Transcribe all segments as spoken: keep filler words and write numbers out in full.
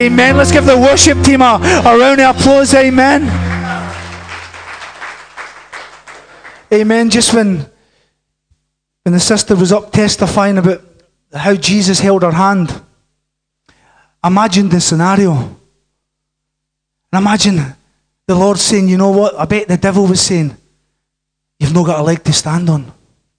Amen. Let's give the worship team a, a round of applause. Amen. Amen. Just when, when the sister was up testifying about how Jesus held her hand, imagine the scenario. And imagine the Lord saying, you know what? I bet the devil was saying, you've not got a leg to stand on.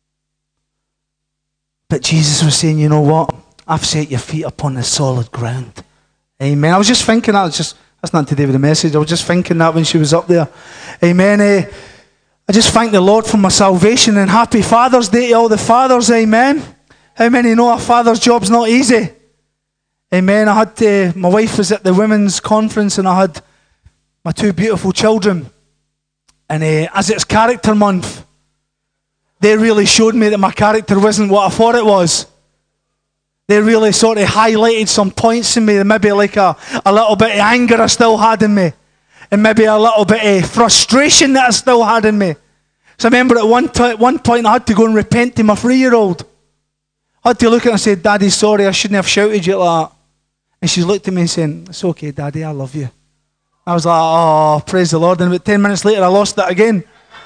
But Jesus was saying, you know what? I've set your feet upon the solid ground. Amen. I was just thinking that. It's just, that's not to do with the message. I was just thinking that when she was up there. Amen. Uh, I just thank the Lord for my salvation, and happy Father's Day to all the fathers. Amen. How many know a father's job's not easy? Amen. I had to, my wife was at the women's conference, and I had my two beautiful children. And uh, as it's character month, they really showed me that my character wasn't what I thought it was. They really sort of highlighted some points in me, maybe like a, a little bit of anger I still had in me, and maybe a little bit of frustration that I still had in me. So I remember at one, t- one point I had to go and repent to my three-year-old. I had to look at her and say, Daddy, sorry, I shouldn't have shouted you like that. And she looked at me and said, it's okay, Daddy, I love you. I was like, oh, praise the Lord. And about ten minutes later, I lost it again.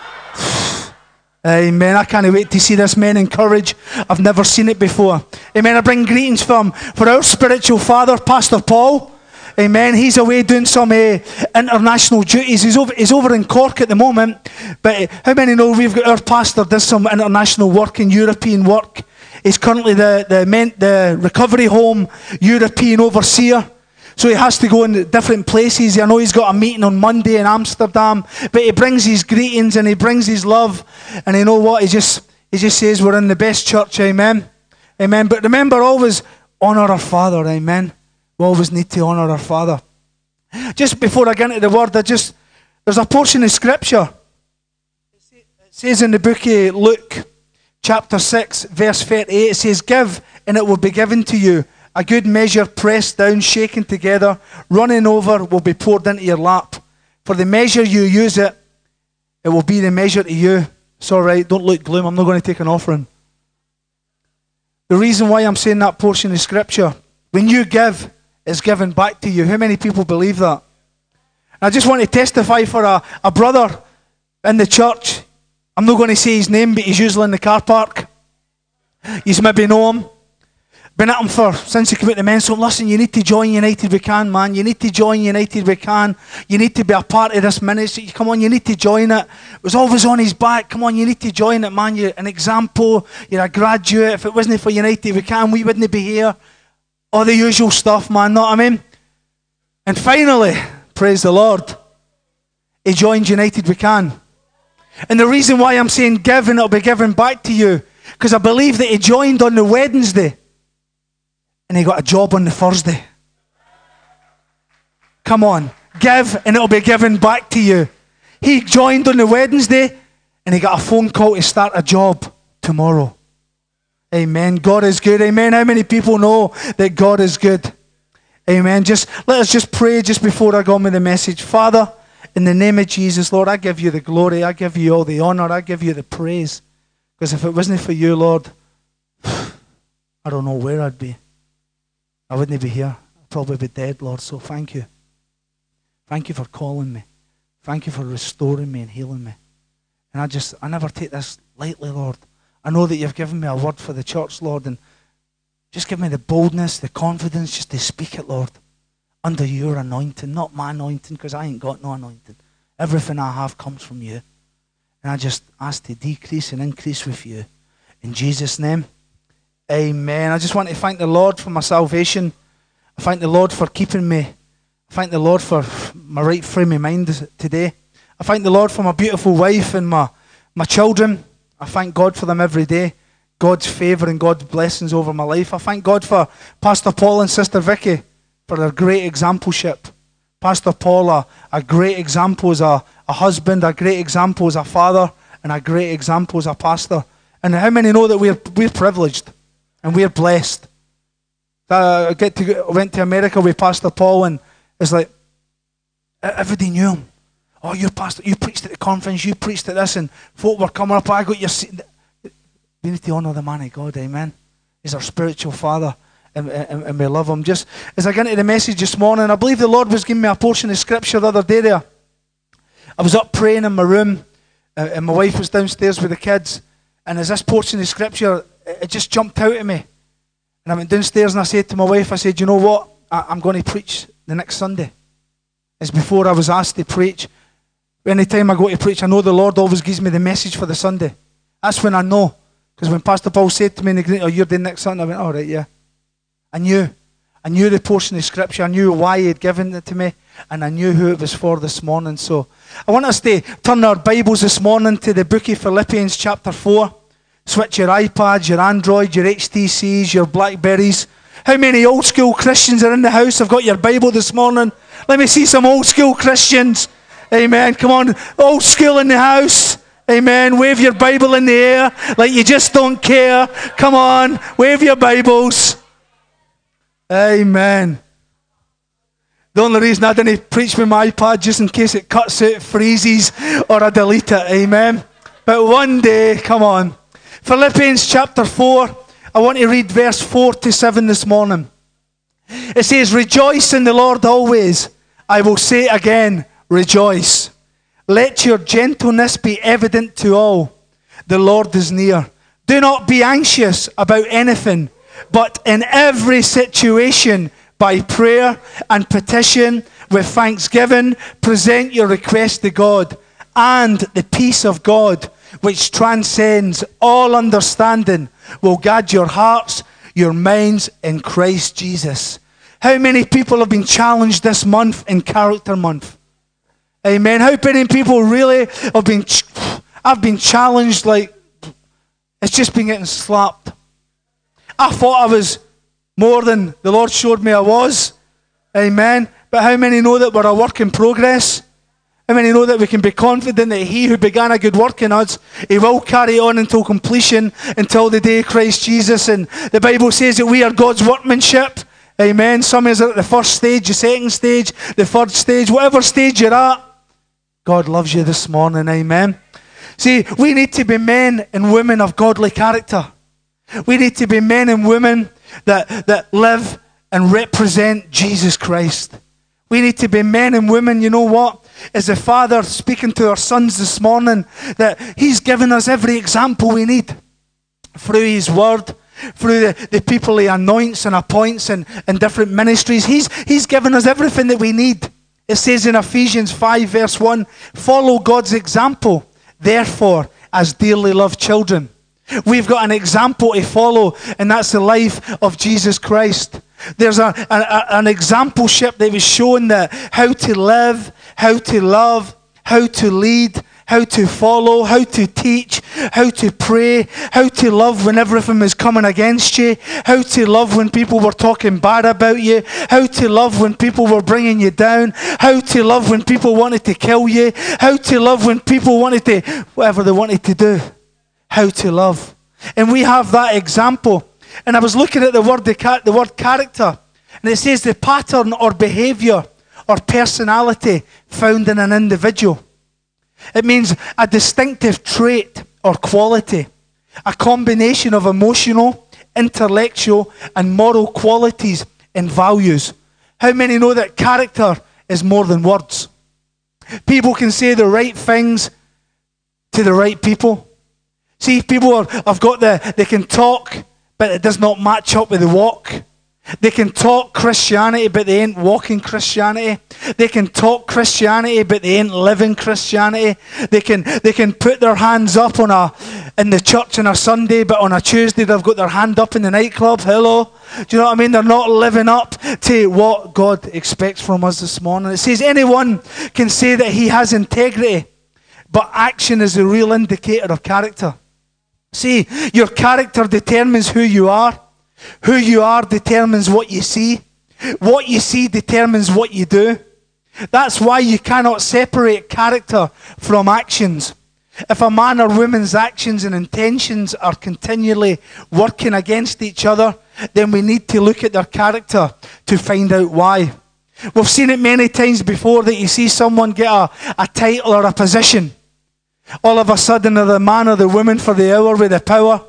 Amen. I can't wait to see this men encourage. I've never seen it before. Amen. I bring greetings from for our spiritual father, Pastor Paul. Amen. He's away doing some uh, international duties. He's over, he's over in Cork at the moment. But uh, how many know we've got our pastor does some international work and European work? He's currently the, the, men, the recovery home European overseer. So he has to go in different places. I know he's got a meeting on Monday in Amsterdam, but he brings his greetings and he brings his love. And you know what? He just he just says we're in the best church, amen? Amen. But remember, always honour our Father, amen? We always need to honour our Father. Just before I get into the word, I just there's a portion of Scripture. It says in the book of Luke, chapter six, verse thirty-eight, it says, give and it will be given to you. A good measure pressed down, shaken together, running over will be poured into your lap. For the measure you use it, it will be the measure to you. It's all right, don't look gloom. I'm not going to take an offering. The reason why I'm saying that portion of Scripture, when you give, it's given back to you. How many people believe that? I just want to testify for a, a brother in the church. I'm not going to say his name, but he's usually in the car park. You maybe know him. Been at him for since he came out the men's home. Listen, you need to join United We Can, man. You need to join United We Can. You need to be a part of this ministry. Come on, you need to join it. It was always on his back. Come on, you need to join it, man. You're an example. You're a graduate. If it wasn't for United We Can, we wouldn't be here. All the usual stuff, man. Know what I mean? And finally, praise the Lord, he joined United We Can. And the reason why I'm saying give and it'll be given back to you, because I believe that he joined on the Wednesday. And he got a job on the Thursday. Come on. Give and it'll be given back to you. He joined on the Wednesday and he got a phone call to start a job tomorrow. Amen. God is good. Amen. How many people know that God is good? Amen. Just let us just pray just before I go on with the message. Father, in the name of Jesus, Lord, I give you the glory. I give you all the honor. I give you the praise. Because if it wasn't for you, Lord, I don't know where I'd be. I wouldn't be here. I'd probably be dead, Lord. So thank you. Thank you for calling me. Thank you for restoring me and healing me. And I just, I never take this lightly, Lord. I know that you've given me a word for the church, Lord, and just give me the boldness, the confidence just to speak it, Lord, under your anointing, not my anointing, because I ain't got no anointing. Everything I have comes from you. And I just ask to decrease and increase with you. In Jesus' name. Amen. I just want to thank the Lord for my salvation. I thank the Lord for keeping me. I thank the Lord for my right frame of mind today. I thank the Lord for my beautiful wife and my, my children. I thank God for them every day. God's favour and God's blessings over my life. I thank God for Pastor Paul and Sister Vicky for their great exampleship. Pastor Paul, a, a great example as a, a husband, a great example as a father, and a great example as a pastor. And how many know that we're, we're privileged? And we're blessed. I get to go, went to America with Pastor Paul, and it's like everybody knew him. Oh, you pastor, you preached at the conference, you preached at this, and folk were coming up. I got your seat. We need to honour the man of God, amen. He's our spiritual father. and, and, and we love him. Just as I get into the message this morning, I believe the Lord was giving me a portion of scripture the other day there. I was up praying in my room, uh, and my wife was downstairs with the kids, and as this portion of scripture, it, it just jumped out at me. And I went downstairs and I said to my wife, I said, you know what, I, I'm going to preach the next Sunday. It's before I was asked to preach. Anytime I go to preach, I know the Lord always gives me the message for the Sunday. That's when I know. Because when Pastor Paul said to me, in the, oh, you're doing next Sunday, I went, all right, yeah. I knew. I knew the portion of scripture. I knew why he had given it to me. And I knew who it was for this morning. So I want us to turn our Bibles this morning to the book of Philippians chapter four. Switch your iPads, your Android, your H T Cs, your Blackberries. How many old school Christians are in the house? Have got your Bible this morning? Let me see some old school Christians. Amen. Come on. Old school in the house. Amen. Wave your Bible in the air like you just don't care. Come on. Wave your Bibles. Amen. The only reason I didn't preach with my iPad just in case it cuts out, freezes, or I delete it. Amen. But one day, come on. Philippians chapter four. I want to read verse four to seven this morning. It says, rejoice in the Lord always. I will say again, rejoice. Let your gentleness be evident to all. The Lord is near. Do not be anxious about anything, but in every situation, by prayer and petition, with thanksgiving, present your request to God. And the peace of God, which transcends all understanding, will guard your hearts, your minds in Christ Jesus. How many people have been challenged this month in Character Month? Amen. How many people really have been, I've been challenged like, it's just been getting slapped. I thought I was more than the Lord showed me I was. Amen. But how many know that we're a work in progress? How many know that we can be confident that he who began a good work in us, he will carry on until completion, until the day of Christ Jesus. And the Bible says that we are God's workmanship. Amen. Some is at the first stage, the second stage, the third stage, whatever stage you're at. God loves you this morning, amen. See, we need to be men and women of godly character. We need to be men and women that, that live and represent Jesus Christ. We need to be men and women, you know what? As a father speaking to our sons this morning, that he's given us every example we need through his word, through the, the people he anoints and appoints in, in different ministries. He's, he's given us everything that we need. It says in Ephesians five verse one, follow God's example, therefore, as dearly loved children. We've got an example to follow, and that's the life of Jesus Christ. There's a, a, an exampleship that was shown that how to live, how to love, how to lead, how to follow, how to teach, how to pray, how to love when everything is coming against you, how to love when people were talking bad about you, how to love when people were bringing you down, how to love when people wanted to kill you, how to love when people wanted to, whatever they wanted to do, how to love. And we have that example. And I was looking at the word, the word character, and it says the pattern or behavior or personality found in an individual. It means a distinctive trait or quality, a combination of emotional, intellectual, and moral qualities and values. How many know that character is more than words? People can say the right things to the right people. See, people are, have got the, they can talk, but it does not match up with the walk. They can talk Christianity, but they ain't walking Christianity. They can talk Christianity, but they ain't living Christianity. They can they can put their hands up on a in the church on a Sunday, but on a Tuesday they've got their hand up in the nightclub. Hello, do you know what I mean? They're not living up to what God expects from us this morning. It says anyone can say that he has integrity, but action is a real indicator of character. See, your character determines who you are. Who you are determines what you see. What you see determines what you do. That's why you cannot separate character from actions. If a man or woman's actions and intentions are continually working against each other, then we need to look at their character to find out why. We've seen it many times before that you see someone get a, a title or a position. All of a sudden they're the man or the woman for the hour with the power.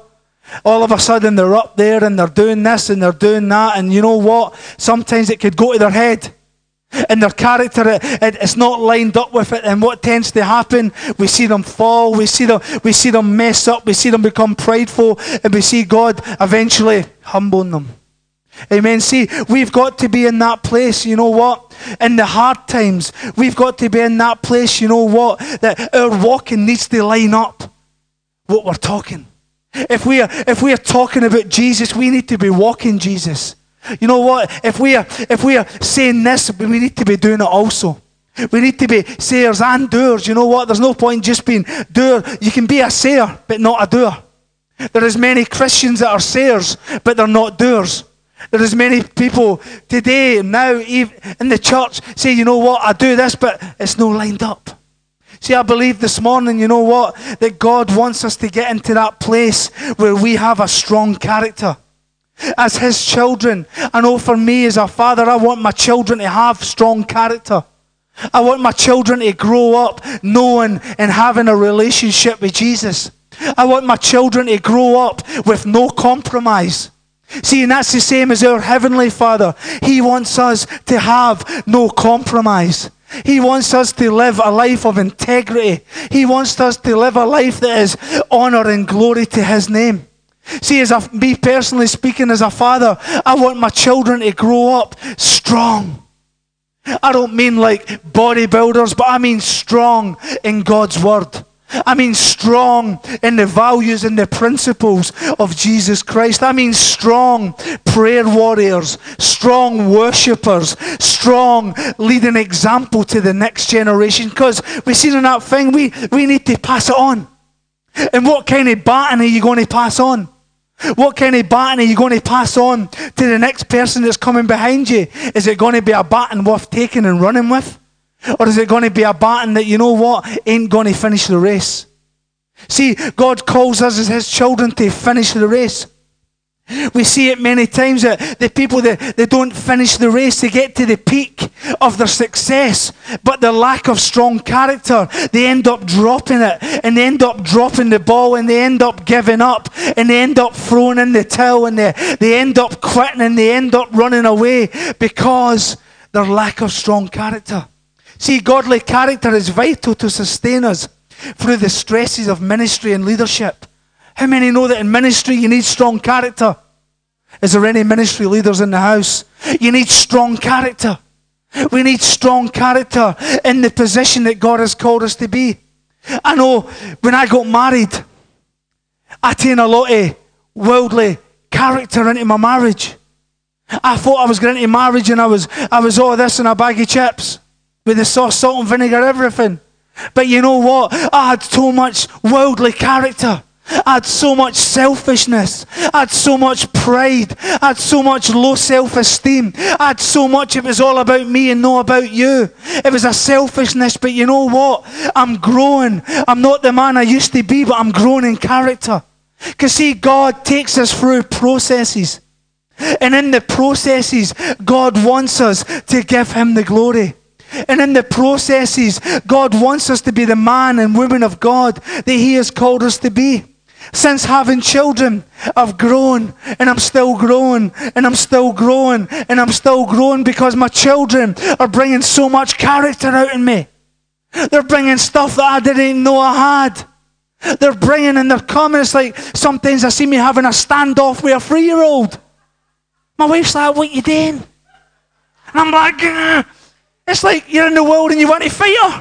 All of a sudden they're up there and they're doing this and they're doing that, and you know what? Sometimes it could go to their head. And their character, it, it, it's not lined up with it. And what tends to happen, we see them fall, we see them, we see them mess up, we see them become prideful, and we see God eventually humbling them. Amen. See, we've got to be in that place, you know what? In the hard times, we've got to be in that place, you know what? That our walking needs to line up what we're talking. If we are, if we are talking about Jesus, we need to be walking Jesus. You know what? If we are, if we are saying this, we need to be doing it also. We need to be sayers and doers. You know what? There's no point just being doer. You can be a sayer, but not a doer. There is many Christians that are sayers, but they're not doers. There is many people today, now, in the church, say, you know what, I do this, but it's not lined up. See, I believe this morning, you know what, that God wants us to get into that place where we have a strong character. As His children, I know for me as a father, I want my children to have strong character. I want my children to grow up knowing and having a relationship with Jesus. I want my children to grow up with no compromise. See, and that's the same as our Heavenly Father. He wants us to have no compromise. He wants us to live a life of integrity. He wants us to live a life that is honor and glory to His name. See, as a, me personally speaking as a father, I want my children to grow up strong. I don't mean like bodybuilders, but I mean strong in God's Word. I mean strong in the values and the principles of Jesus Christ. I mean strong prayer warriors, strong worshippers, strong leading example to the next generation. Because we see in that thing, we, we need to pass it on. And what kind of baton are you going to pass on? What kind of baton are you going to pass on to the next person that's coming behind you? Is it going to be a baton worth taking and running with? Or is it going to be a baton that, you know what, ain't going to finish the race? See, God calls us as His children to finish the race. We see it many times that the people that they don't finish the race, they get to the peak of their success, but the lack of strong character, they end up dropping it, and they end up dropping the ball, and they end up giving up, and they end up throwing in the towel, and they, they end up quitting, and they end up running away because their lack of strong character. See, godly character is vital to sustain us through the stresses of ministry and leadership. How many know that in ministry you need strong character? Is there any ministry leaders in the house? You need strong character. We need strong character in the position that God has called us to be. I know when I got married, I taken a lot of worldly character into my marriage. I thought I was going into marriage and I was, I was all this and a bag of chips with the sauce, salt and vinegar, everything. But you know what? I had so much worldly character. I had so much selfishness. I had so much pride. I had so much low self-esteem. I had so much, it was all about me and not about you. It was a selfishness, but you know what? I'm growing. I'm not the man I used to be, but I'm growing in character. Because see, God takes us through processes. And in the processes, God wants us to give Him the glory. And in the processes, God wants us to be the man and woman of God that He has called us to be. Since having children, I've grown, and I'm still growing, and I'm still growing, and I'm still growing because my children are bringing so much character out in me. They're bringing stuff that I didn't know I had. They're bringing and they're coming. It's like sometimes I see me having a standoff with a three-year-old. My wife's like, "What you doing?" And I'm like, "Ugh." It's like you're in the world and you want to fight her.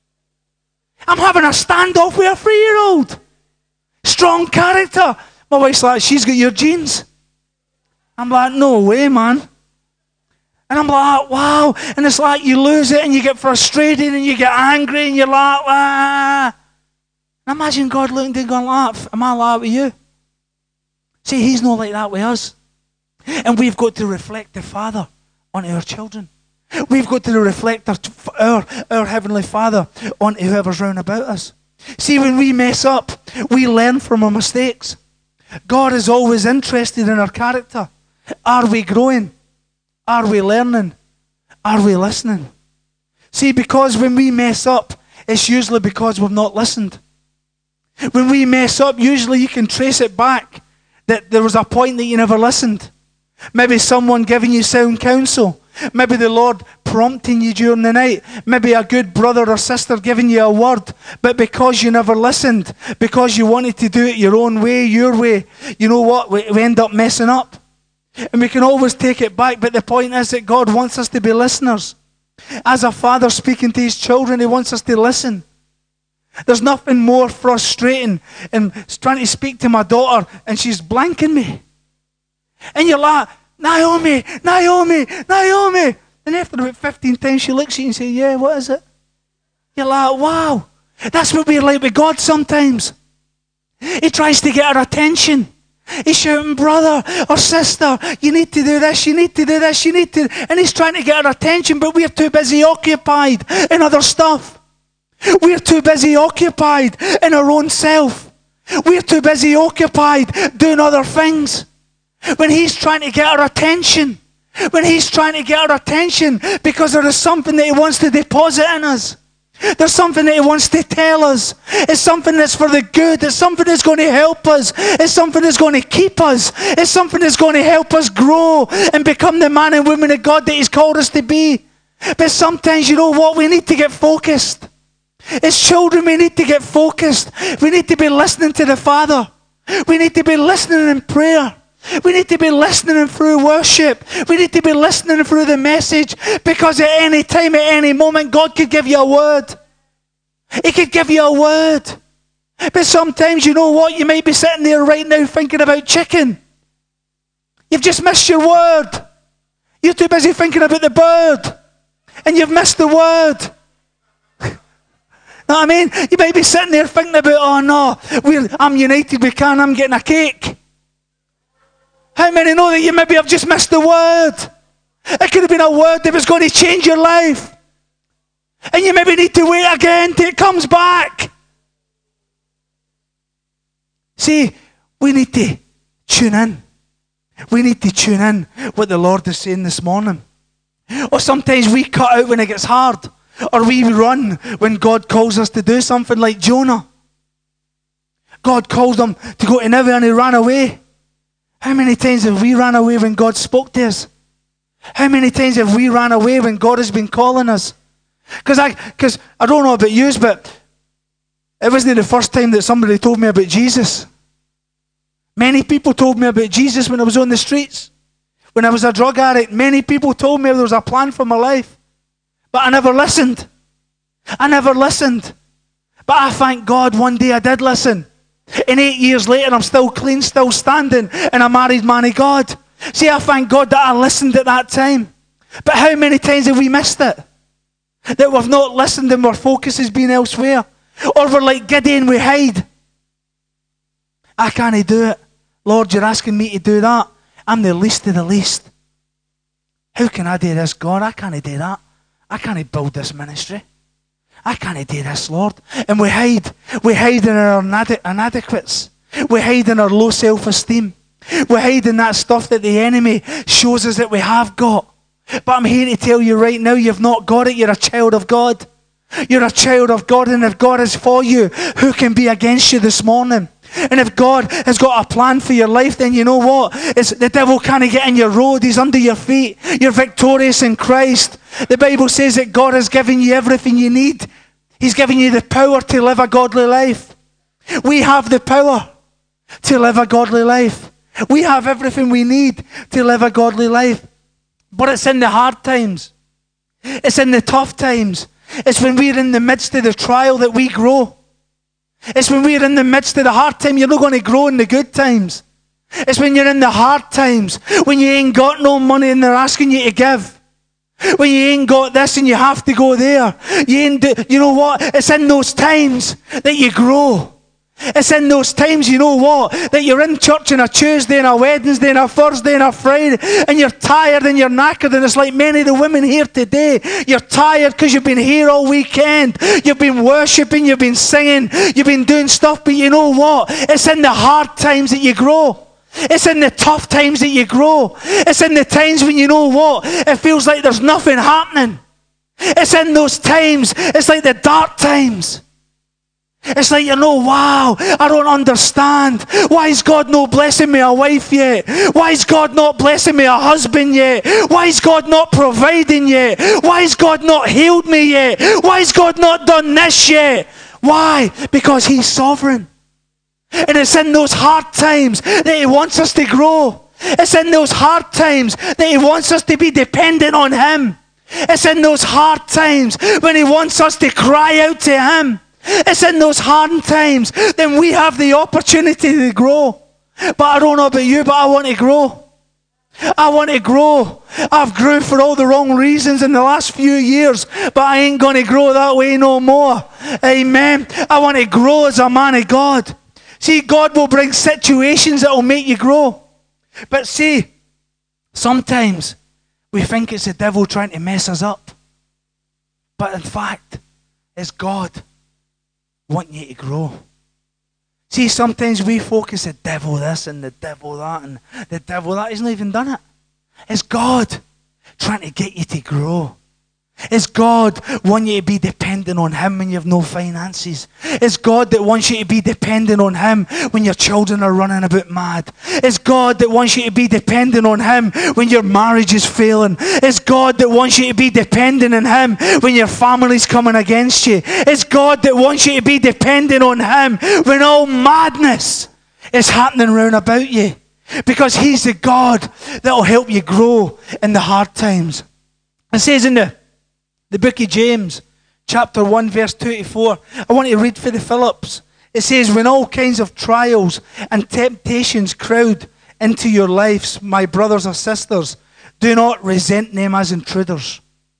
I'm having a standoff with a three-year-old. Strong character. My wife's like, "She's got your genes." I'm like, "No way, man." And I'm like, wow. And it's like you lose it and you get frustrated and you get angry and you're like, ah. And imagine God looking and going like that. Am I like that with you? See, He's not like that with us. And we've got to reflect the Father on our children. We've got to reflect our, our, our Heavenly Father on whoever's round about us. See, when we mess up, we learn from our mistakes. God is always interested in our character. Are we growing? Are we learning? Are we listening? See, because when we mess up, it's usually because we've not listened. When we mess up, usually you can trace it back that there was a point that you never listened. Maybe someone giving you sound counsel. Maybe the Lord prompting you during the night. Maybe a good brother or sister giving you a word. But because you never listened, because you wanted to do it your own way, your way, you know what? We, we end up messing up. And we can always take it back. But the point is that God wants us to be listeners. As a father speaking to his children, he wants us to listen. There's nothing more frustrating than trying to speak to my daughter and she's blanking me. And you're like, Naomi, Naomi, Naomi. And after about fifteen times she looks at you and says, yeah, what is it? You're like, wow. That's what we're like with God sometimes. He tries to get our attention. He's shouting, brother or sister, you need to do this, you need to do this, you need to. And he's trying to get our attention, but we're too busy occupied in other stuff. We're too busy occupied in our own self. We're too busy occupied doing other things. When he's trying to get our attention, when he's trying to get our attention because there is something that he wants to deposit in us. There's something that he wants to tell us. It's something that's for the good. It's something that's going to help us. It's something that's going to keep us. It's something that's going to help us grow and become the man and woman of God that he's called us to be. But sometimes, you know what? We need to get focused. As children, we need to get focused. We need to be listening to the Father. We need to be listening in prayer. We need to be listening through worship. We need to be listening through the message, because at any time, at any moment, God could give you a word. He could give you a word. But sometimes, you know what? You might be sitting there right now thinking about chicken. You've just missed your word. You're too busy thinking about the bird. And you've missed the word. Know what I mean? You might be sitting there thinking about, oh no, we're, I'm united with Can, I'm getting a cake. How many know that you maybe have just missed the word? It could have been a word that was going to change your life. And you maybe need to wait again till it comes back. See, we need to tune in. We need to tune in what the Lord is saying this morning. Or sometimes we cut out when it gets hard. Or we run when God calls us to do something, like Jonah. God called him to go to Nineveh and he ran away. How many times have we ran away when God spoke to us? How many times have we ran away when God has been calling us? Because I, cause I don't know about you, but it wasn't the first time that somebody told me about Jesus. Many people told me about Jesus when I was on the streets. When I was a drug addict, many people told me there was a plan for my life. But I never listened. I never listened. But I thank God one day I did listen. And eight years later, I'm still clean, still standing, and a married man of God. See, I thank God that I listened at that time. But how many times have we missed it? That we've not listened and our focus has been elsewhere. Or we're like Gideon, we hide. I can't do it. Lord, you're asking me to do that. I'm the least of the least. How can I do this, God? I can't do that. I can't build this ministry. I can't do this, Lord. And we hide. We hide in our inadequates. We hide in our low self-esteem. We hide in that stuff that the enemy shows us that we have got. But I'm here to tell you right now, you've not got it. You're a child of God. You're a child of God, and if God is for you, who can be against you this morning? And if God has got a plan for your life, then you know what? It's, the devil can't get in your road. He's under your feet. You're victorious in Christ. The Bible says that God has given you everything you need. He's given you the power to live a godly life. We have the power to live a godly life. We have everything we need to live a godly life. But it's in the hard times. It's in the tough times. It's when we're in the midst of the trial that we grow. It's when we're in the midst of the hard time. You're not going to grow in the good times. It's when you're in the hard times, when you ain't got no money and they're asking you to give. When you ain't got this and you have to go there. You ain't do, you know what? It's in those times that you grow. It's in those times, you know what? That you're in church on a Tuesday and a Wednesday and a Thursday and a Friday, and you're tired and you're knackered, and it's like many of the women here today. You're tired because you've been here all weekend. You've been worshipping, you've been singing, you've been doing stuff, but you know what? It's in the hard times that you grow. It's in the tough times that you grow. It's in the times when you know what? It feels like there's nothing happening. It's in those times. It's like the dark times. It's like, you know, wow, I don't understand. Why is God not blessing me a wife yet? Why is God not blessing me a husband yet? Why is God not providing yet? Why has God not healed me yet? Why has God not done this yet? Why? Because He's sovereign. And it's in those hard times that He wants us to grow. It's in those hard times that He wants us to be dependent on Him. It's in those hard times when He wants us to cry out to Him. It's in those hard times then we have the opportunity to grow. But I don't know about you, but I want to grow. I want to grow. I've grew for all the wrong reasons in the last few years, but I ain't going to grow that way no more. Amen. I want to grow as a man of God. See, God will bring situations that will make you grow. But see, sometimes we think it's the devil trying to mess us up. But in fact, it's God wanting you to grow. See, sometimes we focus the devil this and the devil that and the devil that. He's not even done it. It's God trying to get you to grow. It's God wanting you to be dependent on Him when you have no finances. It's God that wants you to be dependent on Him when your children are running about mad. It's God that wants you to be dependent on Him when your marriage is failing. It's God that wants you to be dependent on Him when your family's coming against you. It's God that wants you to be dependent on Him when all madness is happening round about you. Because He's the God that will help you grow in the hard times. It says in the The book of James, chapter one, verse two to four. I want to read for the Phillips. It says, when all kinds of trials and temptations crowd into your lives, my brothers or sisters, do not resent them as intruders,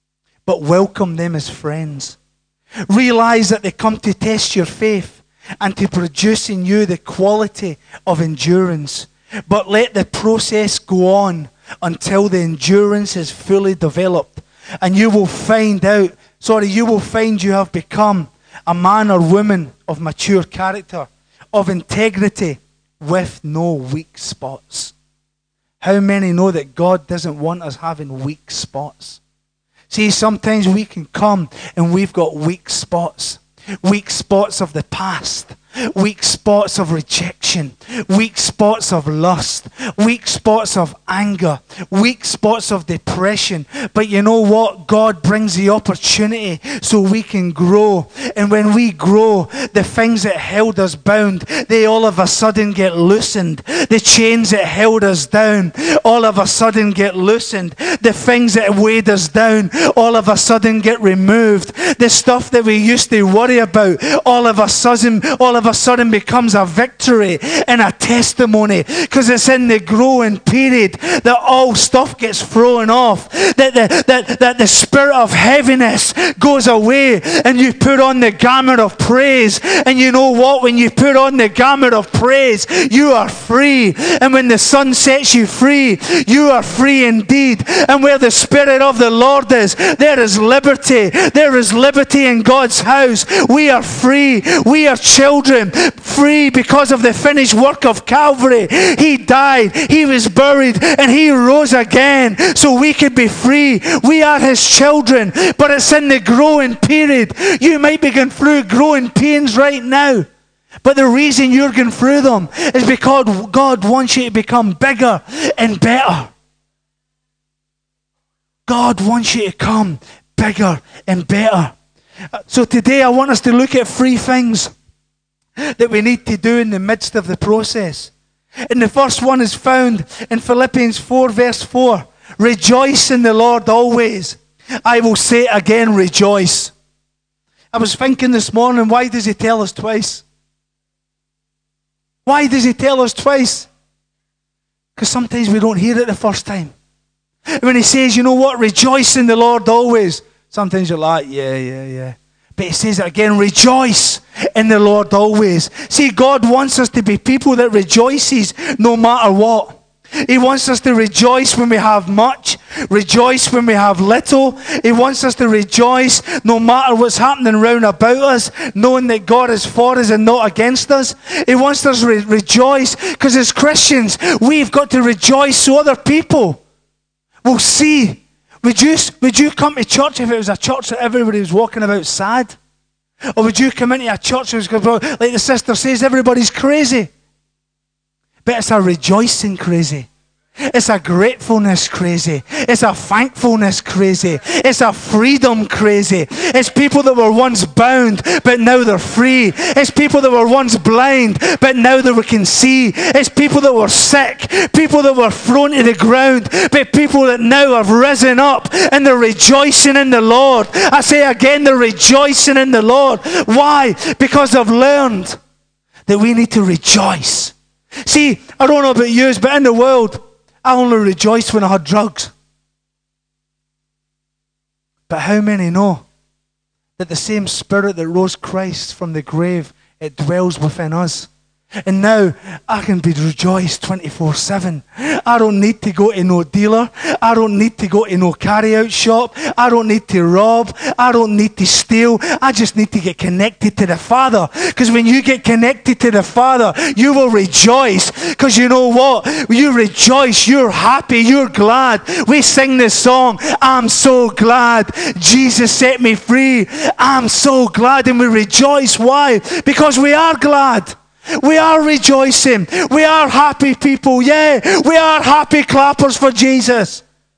but welcome them as friends. Realize that they come to test your faith and to produce in you the quality of endurance. But let the process go on until the endurance is fully developed. And you will find out, sorry, you will find you have become a man or woman of mature character, of integrity, with no weak spots. How many know that God doesn't want us having weak spots? See, sometimes we can come and we've got weak spots. Weak spots of the past. Weak spots of rejection, weak spots of lust, weak spots of anger, weak spots of depression. But you know what? God brings the opportunity so we can grow. And when we grow, the things that held us bound, they all of a sudden get loosened. The chains that held us down, all of a sudden get loosened. The things that weighed us down, all of a sudden get removed. The stuff that we used to worry about, all of a sudden, all of a sudden becomes a victory and a testimony, because it's in the growing period that all stuff gets thrown off, that the, that, that the spirit of heaviness goes away and you put on the garment of praise. And you know what? When you put on the garment of praise, you are free. And when the sun sets you free, you are free indeed. And where the Spirit of the Lord is, there is liberty. There is liberty in God's house. We are free. We are children. Free because of the finished work of Calvary. He died, He was buried, and He rose again so we could be free. We are His children, but it's in the growing period. You might be going through growing pains right now, but the reason you're going through them is because God wants you to become bigger and better. God wants you to come bigger and better. So today I want us to look at three things that we need to do in the midst of the process. And the first one is found in Philippians four, verse four. Rejoice in the Lord always. I will say it again, rejoice. I was thinking this morning, why does He tell us twice? Why does He tell us twice? Because sometimes we don't hear it the first time. And when He says, you know what, rejoice in the Lord always, sometimes you're like, yeah, yeah, yeah. But He says it again, rejoice in the Lord always. See, God wants us to be people that rejoices no matter what. He wants us to rejoice when we have much, rejoice when we have little. He wants us to rejoice no matter what's happening round about us, knowing that God is for us and not against us. He wants us to re- rejoice because as Christians, we've got to rejoice so other people will see. Would you, would you come to church if it was a church that everybody was walking about sad? Or would you come into a church who's like the sister says, everybody's crazy? But it's a rejoicing crazy. It's a gratefulness crazy. It's a thankfulness crazy. It's a freedom crazy. It's people that were once bound, but now they're free. It's people that were once blind, but now they can see. It's people that were sick, people that were thrown to the ground, but people that now have risen up and they're rejoicing in the Lord. I say again, they're rejoicing in the Lord. Why? Because they've learned that we need to rejoice. See, I don't know about you, but in the world, I only rejoiced when I had drugs. But how many know that the same Spirit that rose Christ from the grave, it dwells within us? And now I can be rejoiced twenty-four seven. I don't need to go to no dealer. I don't need to go to no carry-out shop. I don't need to rob. I don't need to steal. I just need to get connected to the Father. Because when you get connected to the Father, you will rejoice. Because you know what? You rejoice. You're happy. You're glad. We sing this song, I'm so glad Jesus set me free. I'm so glad. And we rejoice. Why? Because we are glad. We are rejoicing. We are happy people. Yeah, we are happy clappers for Jesus.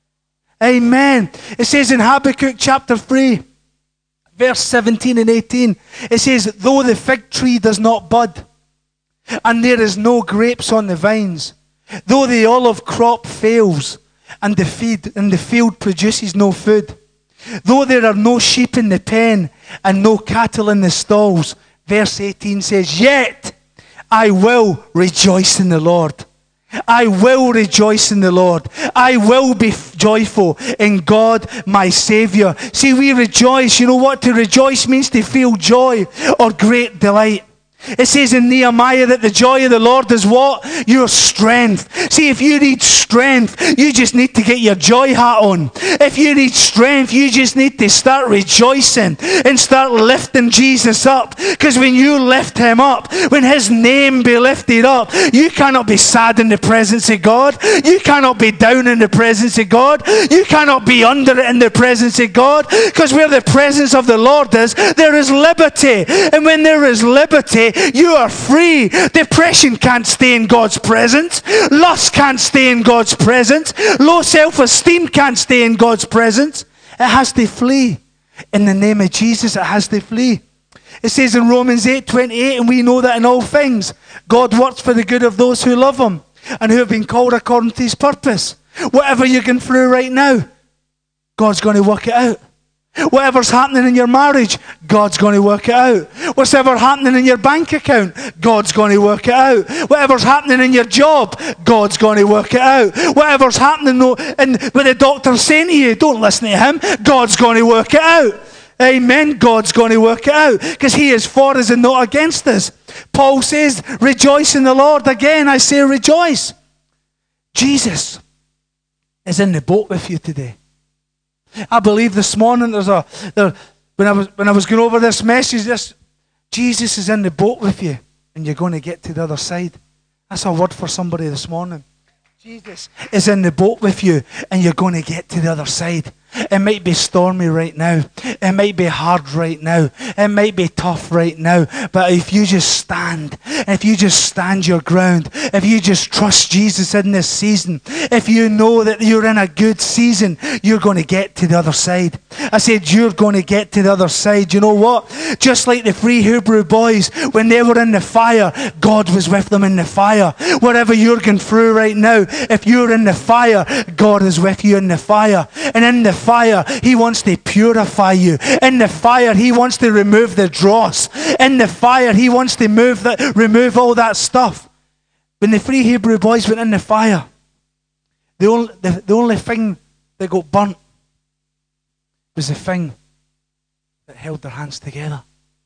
Amen. It says in Habakkuk chapter three, verse seventeen and eighteen, it says, though the fig tree does not bud, and there is no grapes on the vines, though the olive crop fails, and the feed and the field produces no food, though there are no sheep in the pen, and no cattle in the stalls, verse eighteen says, yet I will rejoice in the Lord. I will rejoice in the Lord. I will be joyful in God, my Savior. See, we rejoice. You know what? To rejoice means to feel joy or great delight. It says in Nehemiah that the joy of the Lord is what? Your strength. See, if you need strength, you just need to get your joy hat on. If you need strength, you just need to start rejoicing and start lifting Jesus up. Because when you lift him up, when his name be lifted up, you cannot be sad in the presence of God. You cannot be down in the presence of God. You cannot be under it in the presence of God. Because where the presence of the Lord is, there is liberty. And when there is liberty, you are free. Depression can't stay in God's presence. Lust can't stay in God's presence. Low self-esteem can't stay in God's presence. It has to flee. In the name of Jesus, it has to flee. It says in Romans eight twenty-eight, and we know that in all things, God works for the good of those who love him and who have been called according to his purpose. Whatever you're going through right now, God's going to work it out. Whatever's happening in your marriage, God's going to work it out. Whatever's happening in your bank account, God's going to work it out. Whatever's happening in your job, God's going to work it out. Whatever's happening in, with the doctor saying to you, don't listen to him, God's going to work it out. Amen. God's going to work it out because he is for us and not against us. Paul says, rejoice in the Lord. Again, I say rejoice. Jesus is in the boat with you today. I believe this morning there's a there, when I was when I was going over this message, this Jesus is in the boat with you, and you're going to get to the other side. That's a word for somebody this morning. Jesus is in the boat with you, and you're going to get to the other side. It might be stormy right now. It might be hard right now. It might be tough right now. But if you just stand, if you just stand your ground, if you just trust Jesus in this season, if you know that you're in a good season, you're going to get to the other side. I said you're going to get to the other side. You know what? Just like the three Hebrew boys, when they were in the fire, God was with them in the fire. Whatever you're going through right now, if you're in the fire, God is with you in the fire. And in the fire, he wants to purify you. In the fire, he wants to remove the dross. In the fire, he wants to move that, remove all that stuff. When the three Hebrew boys went in the fire, the only, the, the only thing that got burnt was the thing that held their hands together.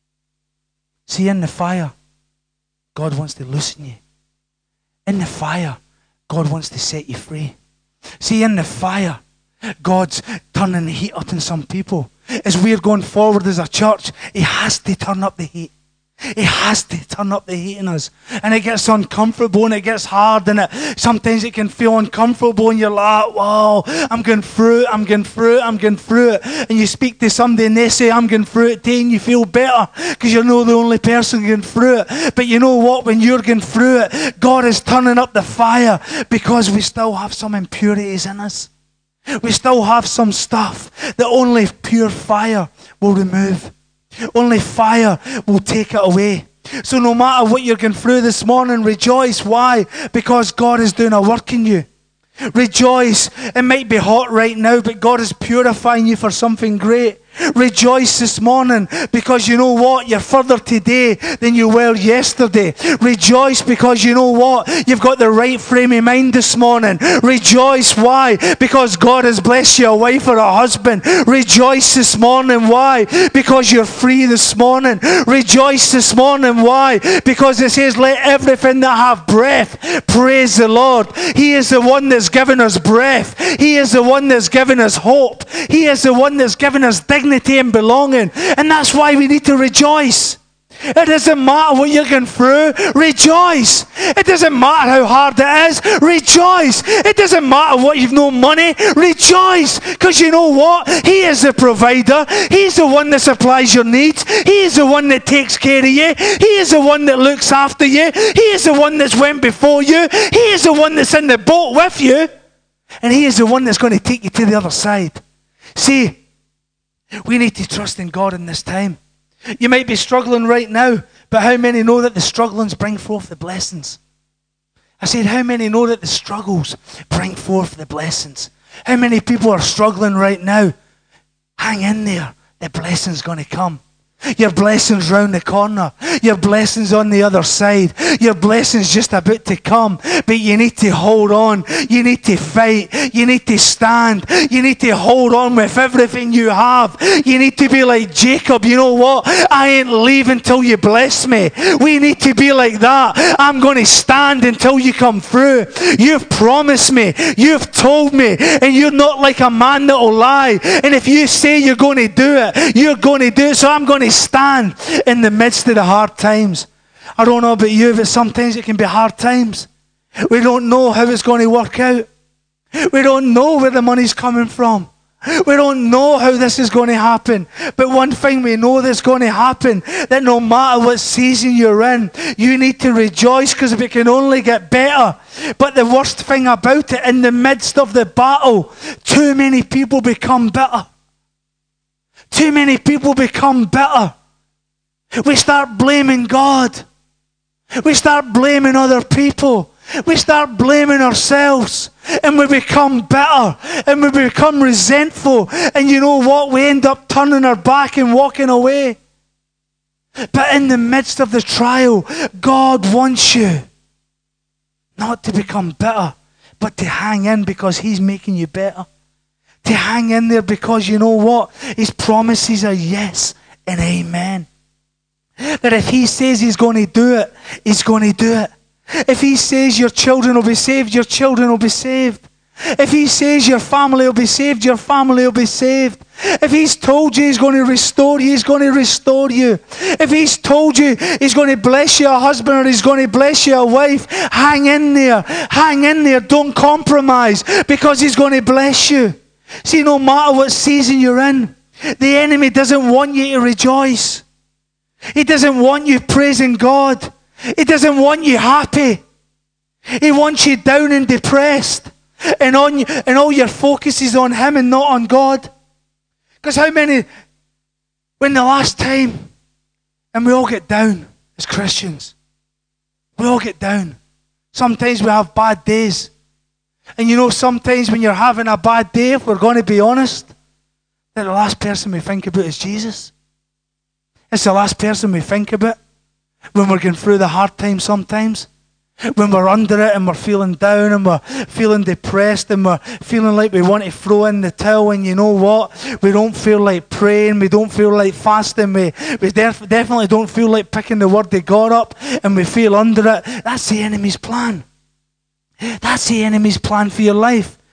See, in the fire, God wants to loosen you. In the fire, God wants to set you free. See, in the fire, God's turning the heat up in some people. As we're going forward as a church, he has to turn up the heat. He has to turn up the heat in us. And it gets uncomfortable and it gets hard and it, sometimes it can feel uncomfortable and you're like, wow, I'm going through it, I'm going through it, I'm going through it. And you speak to somebody and they say, I'm going through it too, and you feel better because you're not the only person going through it. But you know what? When you're going through it, God is turning up the fire because we still have some impurities in us. We still have some stuff that only pure fire will remove. Only fire will take it away. So no matter what you're going through this morning, rejoice. Why? Because God is doing a work in you. Rejoice. It might be hot right now, but God is purifying you for something great. Rejoice this morning because you know what? You're further today than you were yesterday. Rejoice because you know what? You've got the right frame of mind this morning. Rejoice. Why? Because God has blessed you a wife or a husband. Rejoice this morning. Why? Because you're free this morning. Rejoice this morning. Why? Because it says, let everything that have breath praise the Lord. He is the one that's given us breath. He is the one that's given us hope. He is the one that's given us dignity and belonging. And that's why we need to rejoice. It doesn't matter what you're going through. Rejoice. It doesn't matter how hard it is. Rejoice. It doesn't matter what you've no money. Rejoice. Because you know what? He is the provider. He's the one that supplies your needs. He is the one that takes care of you. He is the one that looks after you. He is the one that's went before you. He is the one that's in the boat with you. And he is the one that's going to take you to the other side. See, we need to trust in God in this time. You might be struggling right now, but how many know that the strugglings bring forth the blessings? I said, how many know that the struggles bring forth the blessings? How many people are struggling right now? Hang in there. The blessing's going to come. Your blessing's round the corner. Your blessing's on the other side. Your blessing's just about to come. But you need to hold on. You need to fight. You need to stand. You need to hold on with everything you have. You need to be like Jacob. You know what? I ain't leaving until you bless me. We need to be like that. I'm going to stand until you come through. You've promised me. You've told me. And you're not like a man that will lie. And if you say you're going to do it, you're going to do it. So I'm going to stand in the midst of the hard times. I don't know about you, but sometimes it can be hard times. We don't know how it's going to work out. We don't know where the money's coming from. We don't know how this is going to happen. But one thing we know that's going to happen, that no matter what season you're in, you need to rejoice because it can only get better. But the worst thing about it, in the midst of the battle, too many people become bitter. Too many people become bitter. We start blaming God. We start blaming other people. We start blaming ourselves. And we become bitter. And we become resentful. And you know what? We end up turning our back and walking away. But in the midst of the trial, God wants you not to become bitter, but to hang in because He's making you better. To hang in there because you know what? His promises are yes and amen. That if He says He's going to do it, He's going to do it. If He says your children will be saved, your children will be saved. If He says your family will be saved, your family will be saved. If He's told you He's going to restore you, He's going to restore you. If He's told you He's going to bless you a husband or He's going to bless you a wife, hang in there. Hang in there. Don't compromise because He's going to bless you. See, no matter what season you're in, the enemy doesn't want you to rejoice. He doesn't want you praising God. He doesn't want you happy. He wants you down and depressed. And, on, and all your focus is on Him and not on God. Because how many, when the last time, and we all get down as Christians. We all get down. Sometimes we have bad days. And you know, sometimes when you're having a bad day, if we're going to be honest, that the last person we think about is Jesus. It's the last person we think about when we're going through the hard times sometimes. When we're under it and we're feeling down and we're feeling depressed and we're feeling like we want to throw in the towel, and you know what? We don't feel like praying. We don't feel like fasting. We, we def- definitely don't feel like picking the Word of God up, and we feel under it. That's the enemy's plan. That's the enemy's plan for your life.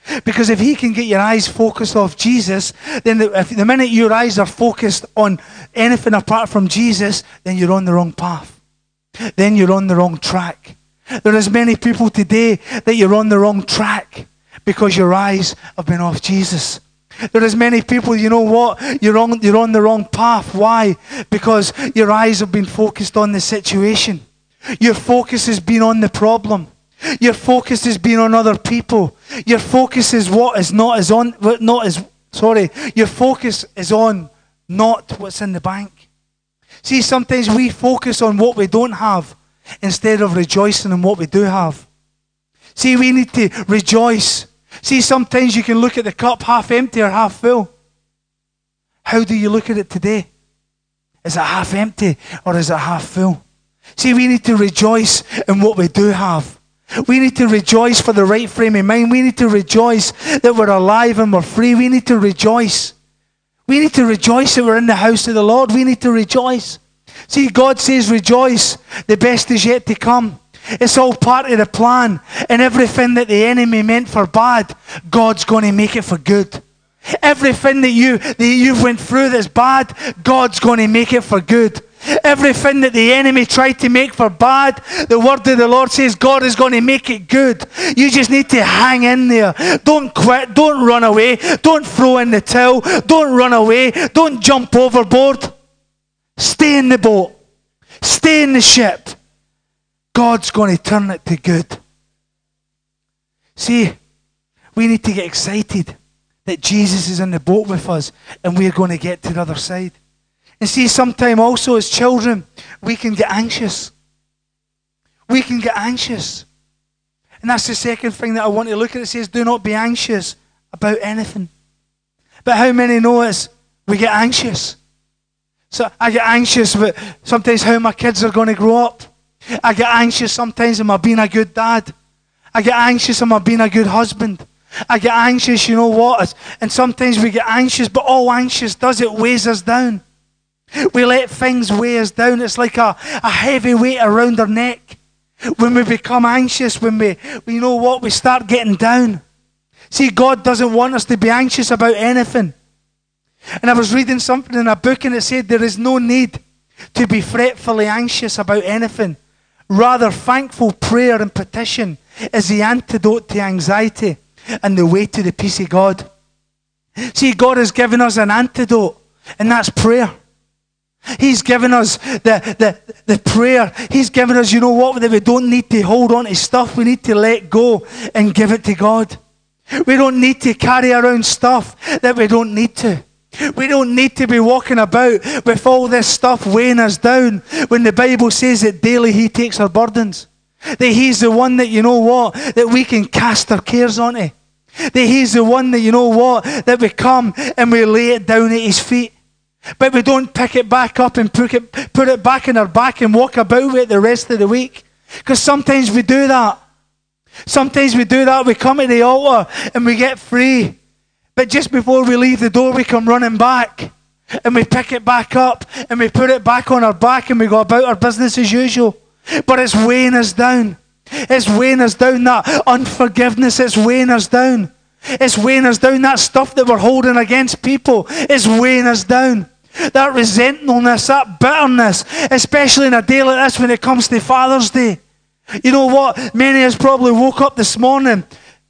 Because if he can get your eyes focused off Jesus, then the, if the minute your eyes are focused on anything apart from Jesus, then you're on the wrong path. Then you're on the wrong track. There is many people today that you're on the wrong track because your eyes have been off Jesus. There is many people, you know what, you're on, you're on the wrong path. Why? Because your eyes have been focused on the situation. Your focus has been on the problem. Your focus has been on other people. Your focus is what is not is on not as sorry. Your focus is on not what's in the bank. See, sometimes we focus on what we don't have instead of rejoicing in what we do have. See, we need to rejoice. See, sometimes you can look at the cup half empty or half full. How do you look at it today? Is it half empty or is it half full? See, we need to rejoice in what we do have. We need to rejoice for the right frame of mind. We need to rejoice that we're alive and we're free. We need to rejoice. We need to rejoice that we're in the house of the Lord. We need to rejoice. See, God says rejoice. The best is yet to come. It's all part of the plan. And everything that the enemy meant for bad, God's going to make it for good. Everything that you that you've went through that's bad, God's going to make it for good. Everything that the enemy tried to make for bad, the word of the Lord says God is going to make it good. You just need to hang in there. Don't quit. Don't run away. Don't throw in the towel. Don't run away. Don't jump overboard. Stay in the boat. Stay in the ship. God's going to turn it to good. See, we need to get excited that Jesus is in the boat with us and we're going to get to the other side. And see, sometimes also as children, we can get anxious. We can get anxious. And that's the second thing that I want to look at. It says, do not be anxious about anything. But how many know us? We get anxious. So I get anxious about sometimes how my kids are going to grow up. I get anxious sometimes am I being a good dad. I get anxious am I being a good husband. I get anxious, you know what? And sometimes we get anxious, but all anxious does, it weighs us down. We let things weigh us down. It's like a, a heavy weight around our neck. When we become anxious, when we, you know what, we start getting down. See, God doesn't want us to be anxious about anything. And I was reading something in a book and it said there is no need to be fretfully anxious about anything. Rather, thankful prayer and petition is the antidote to anxiety and the way to the peace of God. See, God has given us an antidote, and that's prayer. He's given us the, the, the prayer. He's given us, you know what, that we don't need to hold on to stuff. We need to let go and give it to God. We don't need to carry around stuff that we don't need to. We don't need to be walking about with all this stuff weighing us down when the Bible says that daily He takes our burdens. That He's the one that, you know what, that we can cast our cares onto. That He's the one that, you know what, that we come and we lay it down at His feet. But we don't pick it back up and put it, put it back in our back and walk about with it the rest of the week. Because sometimes we do that. Sometimes we do that. We come to the altar and we get free. But just before we leave the door, we come running back. And we pick it back up and we put it back on our back and we go about our business as usual. But it's weighing us down. It's weighing us down, that unforgiveness. It's weighing us down. It's weighing us down. That stuff that we're holding against people is weighing us down. That resentfulness, that bitterness, especially in a day like this when it comes to Father's Day. You know what? Many of us probably woke up this morning.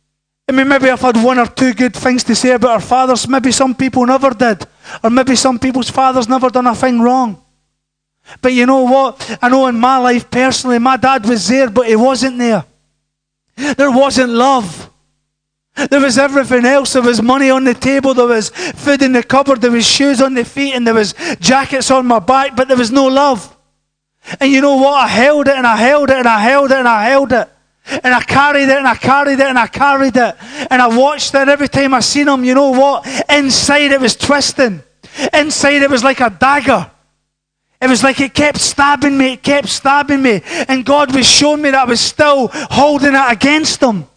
I mean, maybe I've had one or two good things to say about our fathers. Maybe some people never did. Or maybe some people's fathers never done a thing wrong. But you know what? I know in my life personally, my dad was there, but he wasn't there. There wasn't love. There was everything else. There was money on the table. There was food in the cupboard. There was shoes on the feet. And there was jackets on my back. But there was no love. And you know what? I held it and I held it and I held it and I held it. And I carried it and I carried it and I carried it. And I watched it every time I seen him. You know what? Inside it was twisting. Inside it was like a dagger. It was like it kept stabbing me. It kept stabbing me. And God was showing me that I was still holding it against him.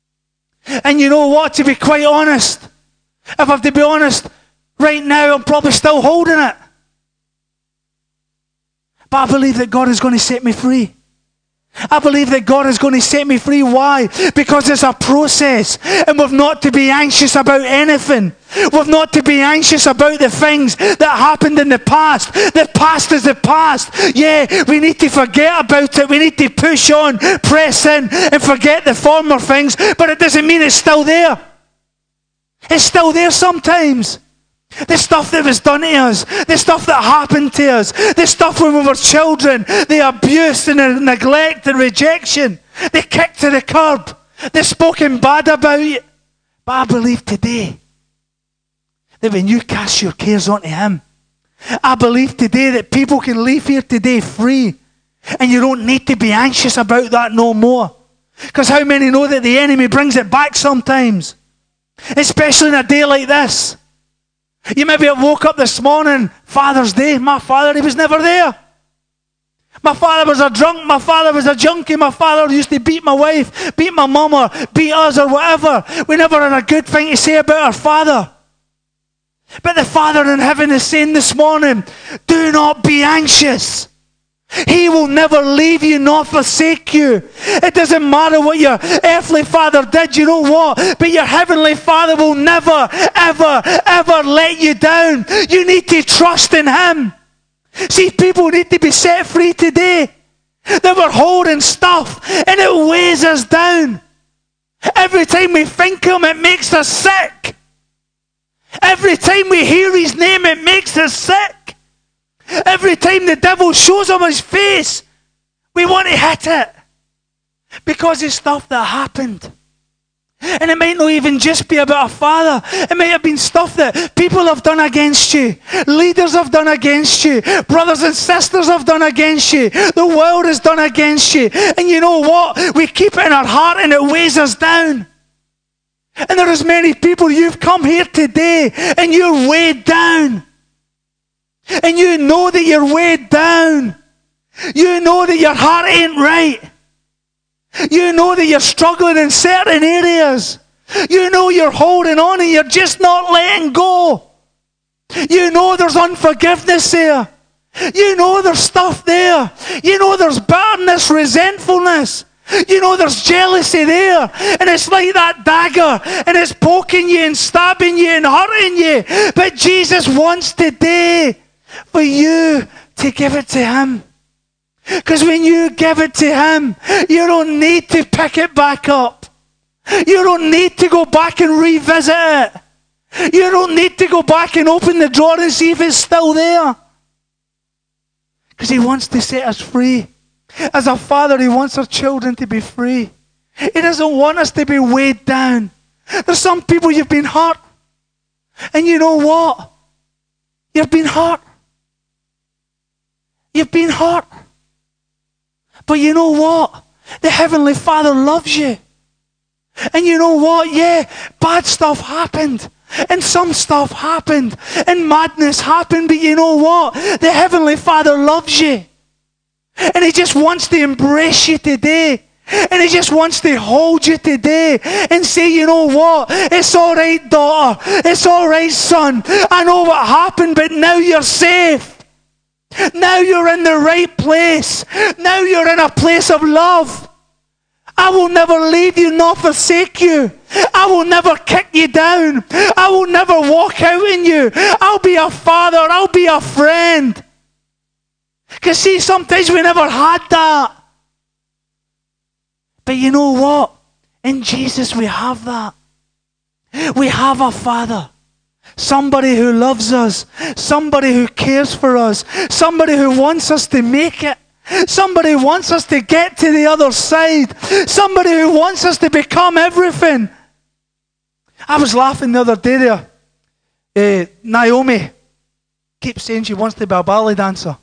And you know what? To be quite honest, if I have to be honest, right now I'm probably still holding it. But I believe that God is going to set me free. I believe that God is going to set me free. Why? Because it's a process. And we've not to be anxious about anything. We've not to be anxious about the things that happened in the past. The past is the past. Yeah, we need to forget about it. We need to push on, press in, and forget the former things. But it doesn't mean it's still there. It's still there sometimes. The stuff that was done to us, the stuff that happened to us, the stuff when we were children, the abuse and the neglect and rejection, the kick to the curb, the spoken bad about you. But I believe today that when you cast your cares onto Him, I believe today that people can leave here today free, and you don't need to be anxious about that no more. Because how many know that the enemy brings it back sometimes, especially in a day like this? You maybe woke up this morning, Father's Day. My father, he was never there. My father was a drunk. My father was a junkie. My father used to beat my wife, beat my mum, or beat us, or whatever. We never had a good thing to say about our father. But the Father in heaven is saying this morning, do not be anxious. He will never leave you nor forsake you. It doesn't matter what your earthly father did, you know what? But your heavenly Father will never, ever, ever let you down. You need to trust in Him. See, people need to be set free today. They were holding stuff and it weighs us down. Every time we think of Him, it makes us sick. Every time we hear His name, it makes us sick. Every time the devil shows Him His face, we want to hit it. Because it's stuff that happened. And it might not even just be about a father. It might have been stuff that people have done against you. Leaders have done against you. Brothers and sisters have done against you. The world has done against you. And you know what? We keep it in our heart and it weighs us down. And there is many people, you've come here today and you're weighed down. And you know that you're weighed down. You know that your heart ain't right. You know that you're struggling in certain areas. You know you're holding on and you're just not letting go. You know there's unforgiveness there. You know there's stuff there. You know there's bitterness, resentfulness. You know there's jealousy there. And it's like that dagger. And it's poking you and stabbing you and hurting you. But Jesus wants today for you to give it to Him. Because when you give it to Him, you don't need to pick it back up. You don't need to go back and revisit it. You don't need to go back and open the drawer and see if it's still there. Because He wants to set us free. As a father, He wants our children to be free. He doesn't want us to be weighed down. There's some people, you've been hurt. And you know what? You've been hurt. You've been hurt. But you know what? The Heavenly Father loves you. And you know what? Yeah, bad stuff happened. And some stuff happened. And madness happened. But you know what? The Heavenly Father loves you. And He just wants to embrace you today. And He just wants to hold you today and say, you know what? It's all right, daughter. It's all right, son. I know what happened, but now you're safe. Now you're in the right place. Now you're in a place of love. I will never leave you nor forsake you. I will never kick you down. I will never walk out in you. I'll be a father. I'll be a friend. Because see, sometimes we never had that. But you know what? In Jesus we have that. We have a Father. Somebody who loves us. Somebody who cares for us. Somebody who wants us to make it. Somebody who wants us to get to the other side. Somebody who wants us to become everything. I was laughing the other day there. Uh, Naomi keeps saying she wants to be a ballet dancer.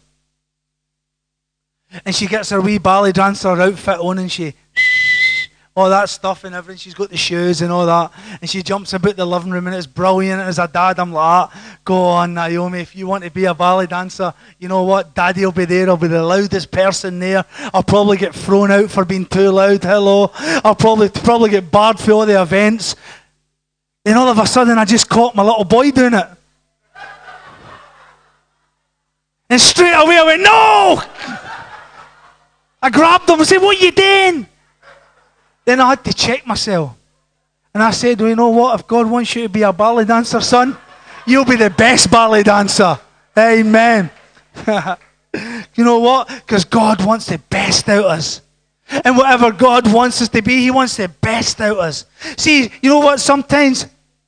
And she gets her wee ballet dancer outfit on and she all that stuff and everything. She's got the shoes and all that. And she jumps about the living room and it's brilliant. As a dad, I'm like, go on, Naomi. If you want to be a ballet dancer, you know what? Daddy will be there. I'll be the loudest person there. I'll probably get thrown out for being too loud. Hello. I'll probably probably get barred for all the events. And all of a sudden, I just caught my little boy doing it. And straight away I went, no! I grabbed them and said, what are you doing? Then I had to check myself. And I said, well, you know what? If God wants you to be a ballet dancer, son, you'll be the best ballet dancer. Amen. You know what? Because God wants the best out of us. And whatever God wants us to be, He wants the best out of us. See, you know what? Sometimes,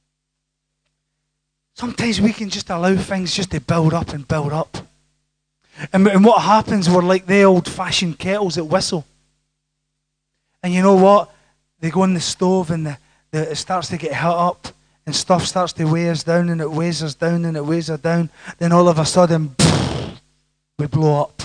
sometimes we can just allow things just to build up and build up. And, and what happens, we're like the old-fashioned kettles that whistle. And you know what? They go in the stove and the, the, it starts to get hit up. And stuff starts to weigh us down, and it weighs us down, and it weighs us down. Then all of a sudden, we blow up.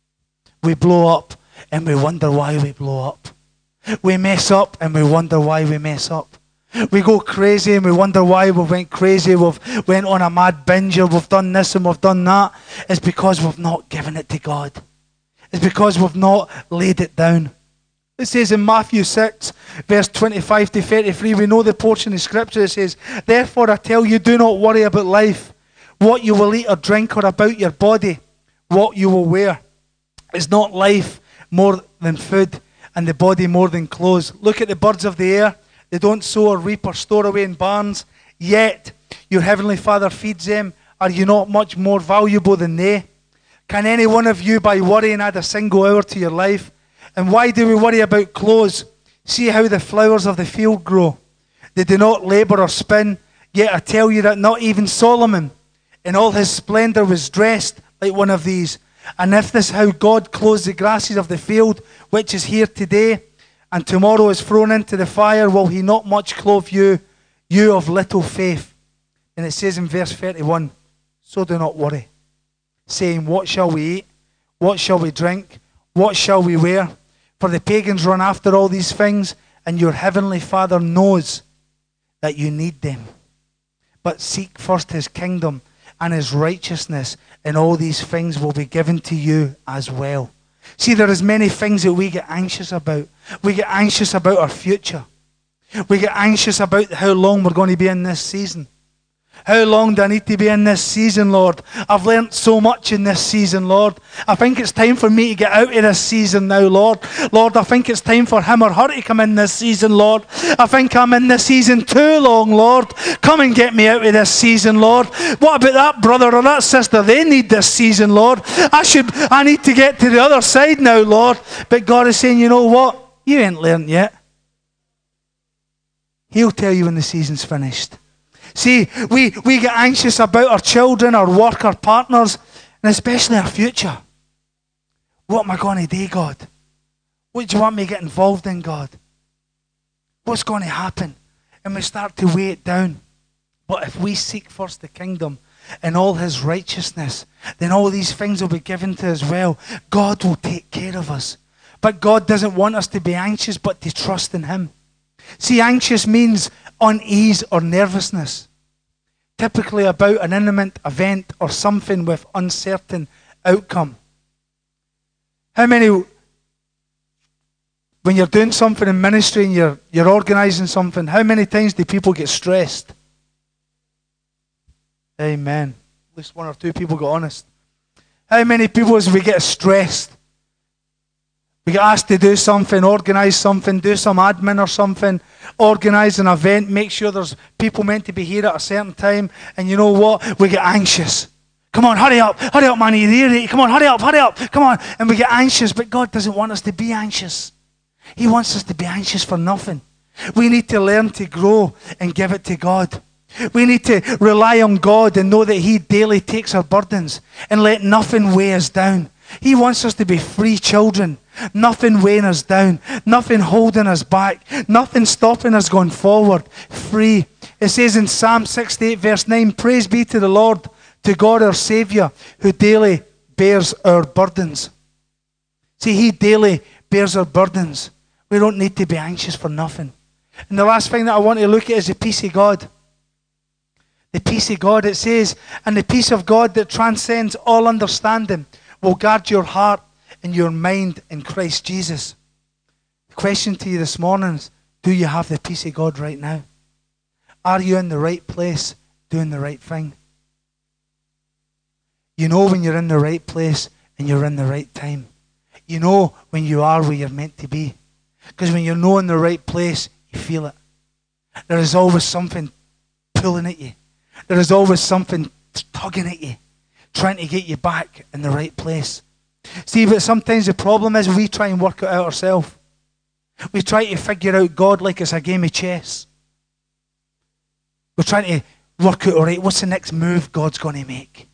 We blow up, and we wonder why we blow up. We mess up, and we wonder why we mess up. We go crazy, and we wonder why we went crazy. We've went on a mad binge, or we've done this and we've done that. It's because we've not given it to God. It's because we've not laid it down. It says in Matthew six, verse twenty-five to thirty-three, we know the portion of Scripture. It says, therefore I tell you, do not worry about life, what you will eat or drink, or about your body, what you will wear. Is not life more than food, and the body more than clothes? Look at the birds of the air. They don't sow or reap or store away in barns, yet your heavenly Father feeds them. Are you not much more valuable than they? Can any one of you, by worrying, add a single hour to your life? And why do we worry about clothes? See how the flowers of the field grow. They do not labor or spin. Yet I tell you that not even Solomon in all his splendor was dressed like one of these. And if this is how God clothes the grasses of the field, which is here today, and tomorrow is thrown into the fire, will He not much clothe you, you of little faith? And it says in verse thirty-one, so do not worry, saying, what shall we eat? What shall we drink? What shall we wear? For the pagans run after all these things, and your heavenly Father knows that you need them. But seek first His kingdom and His righteousness, and all these things will be given to you as well. See, there is many things that we get anxious about. We get anxious about our future. We get anxious about how long we're going to be in this season. How long do I need to be in this season, Lord? I've learnt so much in this season, Lord. I think it's time for me to get out of this season now, Lord. Lord, I think it's time for him or her to come in this season, Lord. I think I'm in this season too long, Lord. Come and get me out of this season, Lord. What about that brother or that sister? They need this season, Lord. I should, I need to get to the other side now, Lord. But God is saying, you know what? You ain't learned yet. He'll tell you when the season's finished. See, we, we get anxious about our children, our work, our partners, and especially our future. What am I going to do, God? What do you want me to get involved in, God? What's going to happen? And we start to weigh it down. But if we seek first the kingdom and all His righteousness, then all these things will be given to us well. God will take care of us. But God doesn't want us to be anxious, but to trust in Him. See, anxious means unease or nervousness, typically about an imminent event or something with uncertain outcome. How many, when you're doing something in ministry and you're, you're organising something, how many times do people get stressed? Amen. At least one or two people got honest. How many people as we get stressed? We get asked to do something, organise something, do some admin or something, organise an event, make sure there's people meant to be here at a certain time, and you know what? We get anxious. Come on, hurry up, hurry up, man, you're here. Come on, hurry up, hurry up, come on. And we get anxious, but God doesn't want us to be anxious. He wants us to be anxious for nothing. We need to learn to grow and give it to God. We need to rely on God and know that He daily takes our burdens and let nothing weigh us down. He wants us to be free children. Nothing weighing us down. Nothing holding us back. Nothing stopping us going forward. Free. It says in Psalm sixty-eight verse nine, praise be to the Lord, to God our Saviour, who daily bears our burdens. See, He daily bears our burdens. We don't need to be anxious for nothing. And the last thing that I want to look at is the peace of God. The peace of God, it says, and the peace of God that transcends all understanding will guard your heart and your mind in Christ Jesus. The question to you this morning is, do you have the peace of God right now? Are you in the right place doing the right thing? You know when you're in the right place and you're in the right time. You know when you are where you're meant to be. Because when you're not in the right place, you feel it. There is always something pulling at you. There is always something tugging at you, trying to get you back in the right place. See, but sometimes the problem is we try and work it out ourselves. We try to figure out God like it's a game of chess. We're trying to work out, all right, what's the next move God's going to make?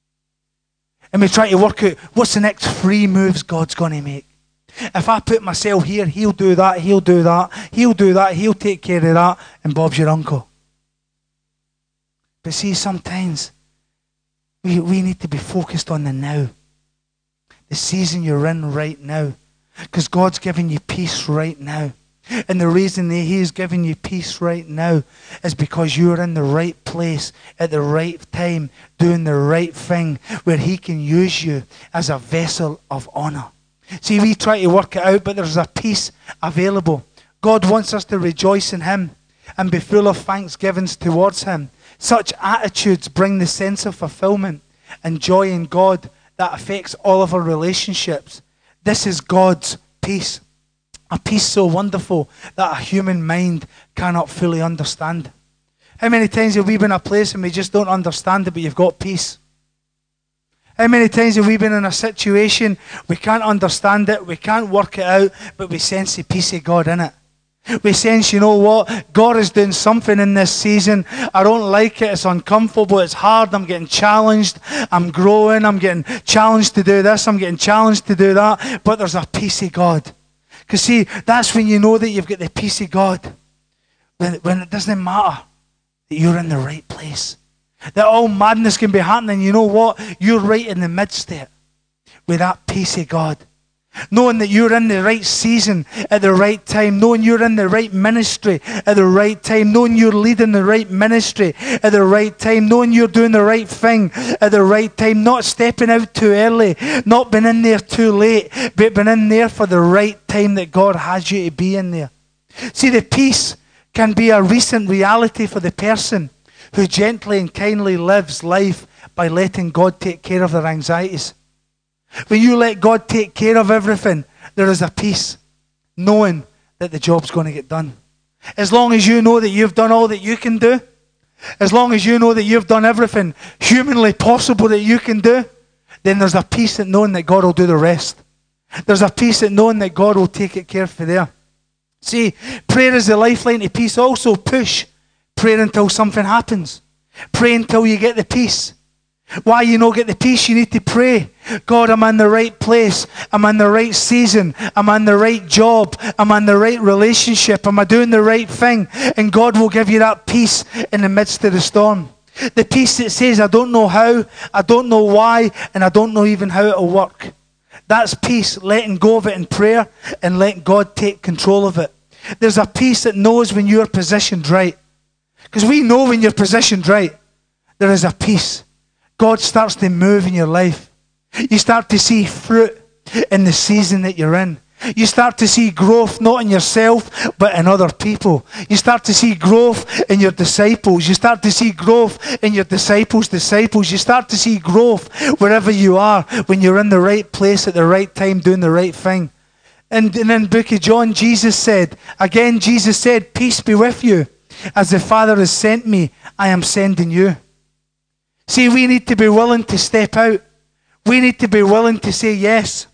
And we try to work out, what's the next three moves God's going to make? If I put myself here, he'll do that, he'll do that, he'll do that, he'll take care of that, and Bob's your uncle. But see, sometimes we, we need to be focused on the now. The season you're in right now. Because God's giving you peace right now. And the reason that He is giving you peace right now is because you're in the right place at the right time, doing the right thing, where He can use you as a vessel of honor. See, we try to work it out, but there's a peace available. God wants us to rejoice in Him and be full of thanksgivings towards Him. Such attitudes bring the sense of fulfillment and joy in God that affects all of our relationships. This is God's peace. A peace so wonderful that a human mind cannot fully understand. How many times have we been in a place and we just don't understand it, but you've got peace? How many times have we been in a situation, we can't understand it, we can't work it out, but we sense the peace of God in it? We sense, you know what, God is doing something in this season. I don't like it, it's uncomfortable, it's hard, I'm getting challenged, I'm growing, I'm getting challenged to do this, I'm getting challenged to do that, but there's a peace of God. Because see, that's when you know that you've got the peace of God. When, when it doesn't matter that you're in the right place. That all madness can be happening, you know what, you're right in the midst of it. With that peace of God. Knowing that you're in the right season at the right time. Knowing you're in the right ministry at the right time. Knowing you're leading the right ministry at the right time. Knowing you're doing the right thing at the right time. Not stepping out too early. Not being in there too late. But being in there for the right time that God has you to be in there. See, the peace can be a recent reality for the person who gently and kindly lives life by letting God take care of their anxieties. When you let God take care of everything, there is a peace, knowing that the job's going to get done. As long as you know that you've done all that you can do, as long as you know that you've done everything humanly possible that you can do, then there's a peace in knowing that God will do the rest. There's a peace in knowing that God will take it care for there. See, prayer is the lifeline to peace. Also push prayer until something happens. Pray until you get the peace. Why you not get the peace? You need to pray. God, I'm in the right place. I'm in the right season. I'm in the right job. I'm in the right relationship. Am I doing the right thing? And God will give you that peace in the midst of the storm. The peace that says, I don't know how, I don't know why, and I don't know even how it'll work. That's peace, letting go of it in prayer and letting God take control of it. There's a peace that knows when you're positioned right. Because we know when you're positioned right, there is a peace. God starts to move in your life. You start to see fruit in the season that you're in. You start to see growth not in yourself, but in other people. You start to see growth in your disciples. You start to see growth in your disciples' disciples. You start to see growth wherever you are when you're in the right place at the right time doing the right thing. And, and in the book of John, Jesus said, again, Jesus said, peace be with you. As the Father has sent me, I am sending you. See, we need to be willing to step out. We need to be willing to say yes.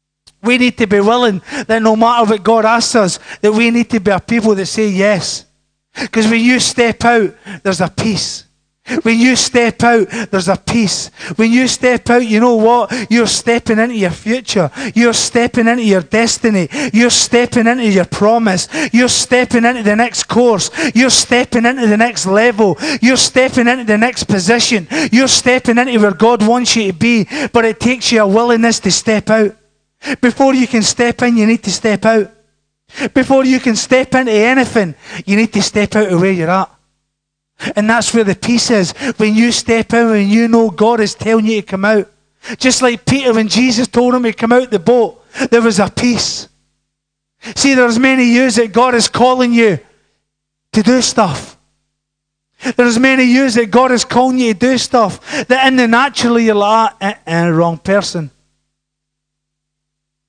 We need to be willing that no matter what God asks us, that we need to be a people that say yes. Because when you step out, there's a peace. When you step out, there's a peace. When you step out, you know what? You're stepping into your future. You're stepping into your destiny. You're stepping into your promise. You're stepping into the next course. You're stepping into the next level. You're stepping into the next position. You're stepping into where God wants you to be. But it takes you a willingness to step out. Before you can step in, you need to step out. Before you can step into anything, you need to step out of where you're at. And that's where the peace is. When you step out and you know God is telling you to come out. Just like Peter, when Jesus told him to come out the boat, there was a peace. See, there's many years that God is calling you to do stuff. There's many years that God is calling you to do stuff that in the naturally you're like, eh, eh, wrong person.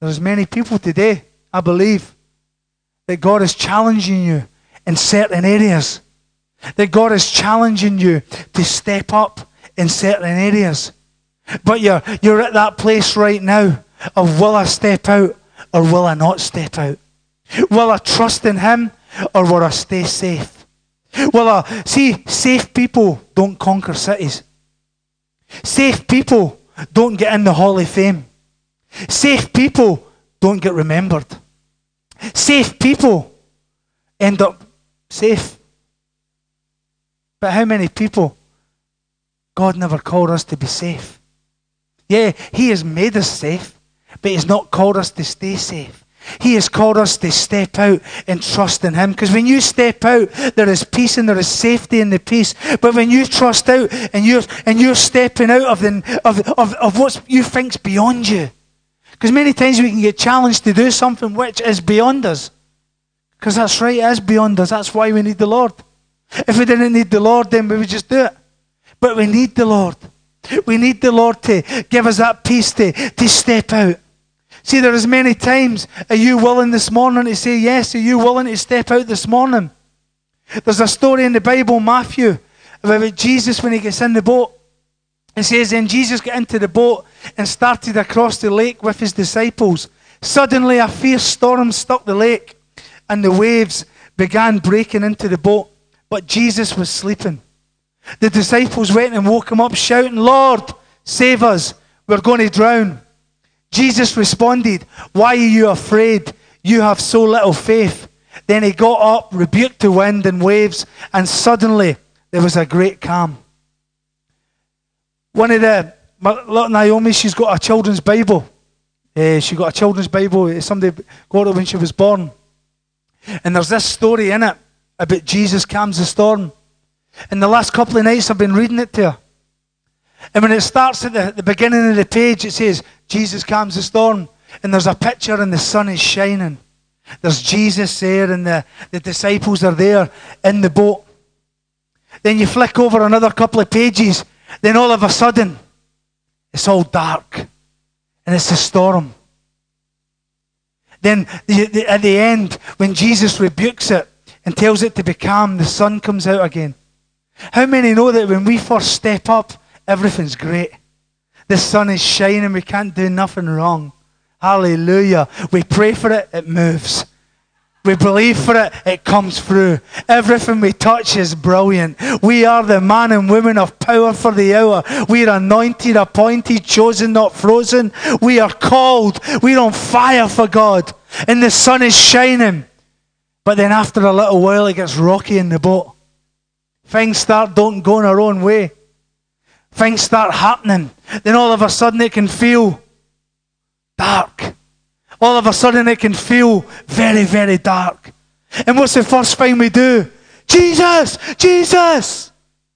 There's many people today, I believe, that God is challenging you in certain areas. That God is challenging you to step up in certain areas. But you're, you're at that place right now of, will I step out or will I not step out? Will I trust in Him or will I stay safe? Will I, see, safe people don't conquer cities. Safe people don't get in the Hall of Fame. Safe people don't get remembered. Safe people end up safe. But how many people? God never called us to be safe. Yeah, He has made us safe, but He's not called us to stay safe. He has called us to step out and trust in Him. Because when you step out, there is peace and there is safety in the peace. But when you trust out and you're and you're stepping out of the of of, of what you think's beyond you. Because many times we can get challenged to do something which is beyond us. Because that's right, it is beyond us. That's why we need the Lord. If we didn't need the Lord, then we would just do it. But we need the Lord. We need the Lord to give us that peace to, to step out. See, there is many times, are you willing this morning to say yes? Are you willing to step out this morning? There's a story in the Bible, Matthew, about Jesus when he gets in the boat. It says, then Jesus got into the boat and started across the lake with his disciples. Suddenly a fierce storm struck the lake and the waves began breaking into the boat. But Jesus was sleeping. The disciples went and woke him up shouting, Lord, save us, we're going to drown. Jesus responded, why are you afraid? You have so little faith. Then he got up, rebuked the wind and waves, and suddenly there was a great calm. One of the, my little Naomi, she's got a children's Bible. Uh, she got a children's Bible. Somebody got it when she was born. And there's this story in it about Jesus calms the storm. And the last couple of nights I've been reading it to her. And when it starts at the, the beginning of the page, it says, Jesus calms the storm. And there's a picture and the sun is shining. There's Jesus there and the, the disciples are there in the boat. Then you flick over another couple of pages. Then all of a sudden, it's all dark. And it's a storm. Then the, the, at the end, when Jesus rebukes it and tells it to be calm, the sun comes out again. How many know that when we first step up, everything's great? The sun is shining, we can't do nothing wrong. Hallelujah. We pray for it, it moves. We believe for it, it comes through. Everything we touch is brilliant. We are the man and women of power for the hour. We are anointed, appointed, chosen, not frozen. We are called. We're on fire for God. And the sun is shining. But then after a little while, it gets rocky in the boat. Things start don't going our own way. Things start happening. Then all of a sudden it can feel dark. All of a sudden it can feel very, very dark. And what's the first thing we do? Jesus! Jesus!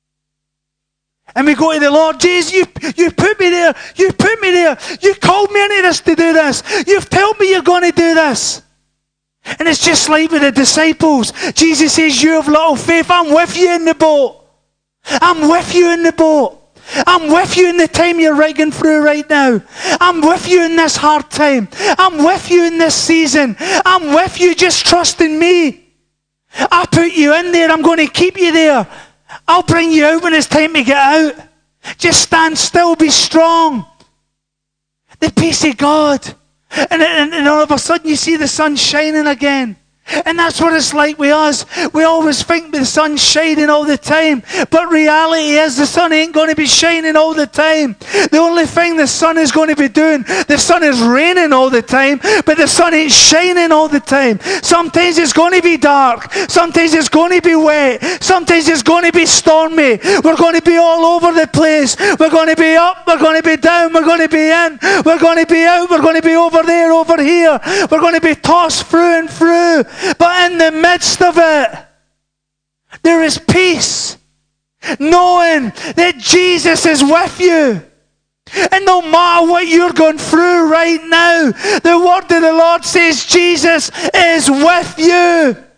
And we go to the Lord, Jesus, you, you put me there. You put me there. You called me into this to do this. You've told me you're going to do this. And it's just like with the disciples. Jesus says, you have little faith. I'm with you in the boat. I'm with you in the boat. I'm with you in the time you're rigging through right now. I'm with you in this hard time. I'm with you in this season. I'm with you. Just trust in me. I put you in there. I'm going to keep you there. I'll bring you out when it's time to get out. Just stand still. Be strong. The peace of God. And, and, and all of a sudden you see the sun shining again. And that's what it's like with us. We always think the sun's shining all the time. But reality is the sun ain't going to be shining all the time. The only thing the sun is going to be doing, the sun is raining all the time, but the sun ain't shining all the time. Sometimes it's going to be dark. Sometimes it's going to be wet. Sometimes it's going to be stormy. We're going to be all over the place. We're going to be up. We're going to be down. We're going to be in. We're going to be out. We're going to be over there, over here. We're going to be tossed through and through. But in the midst of it, there is peace, knowing that Jesus is with you. And no matter what you're going through right now, the word of the Lord says Jesus is with you.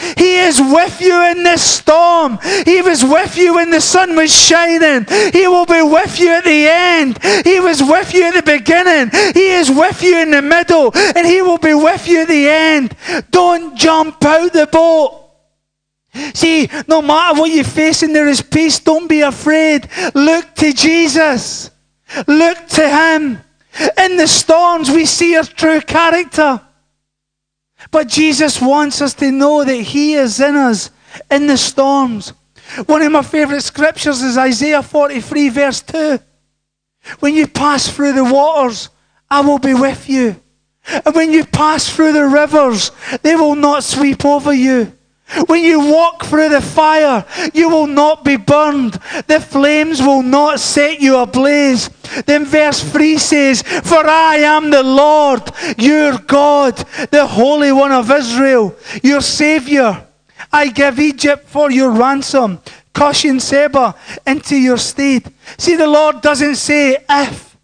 He is with you in this storm. He was with you when the sun was shining. He will be with you at the end. He was with you at the beginning. He is with you in the middle. And He will be with you at the end. Don't jump out the boat. See, no matter what you're facing, there is peace. Don't be afraid. Look to Jesus. Look to Him. In the storms, we see His true character. But Jesus wants us to know that He is in us in the storms. One of my favorite scriptures is Isaiah forty-three verse two. When you pass through the waters, I will be with you. And when you pass through the rivers, they will not sweep over you. When you walk through the fire, you will not be burned. The flames will not set you ablaze. Then verse three says, for I am the Lord, your God, the Holy One of Israel, your Savior. I give Egypt for your ransom, Cush and Seba into your stead. See, the Lord doesn't say if.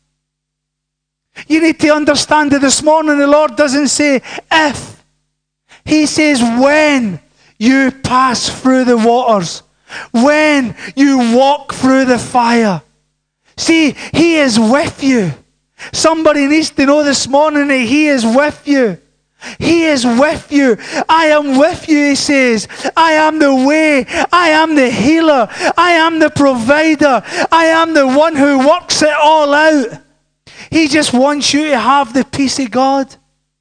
You need to understand that this morning the Lord doesn't say if. He says when you pass through the waters, when you walk through the fire. See, He is with you. Somebody needs to know this morning that He is with you. He is with you. I am with you, He says. I am the way. I am the healer. I am the provider. I am the one who works it all out. He just wants you to have the peace of God.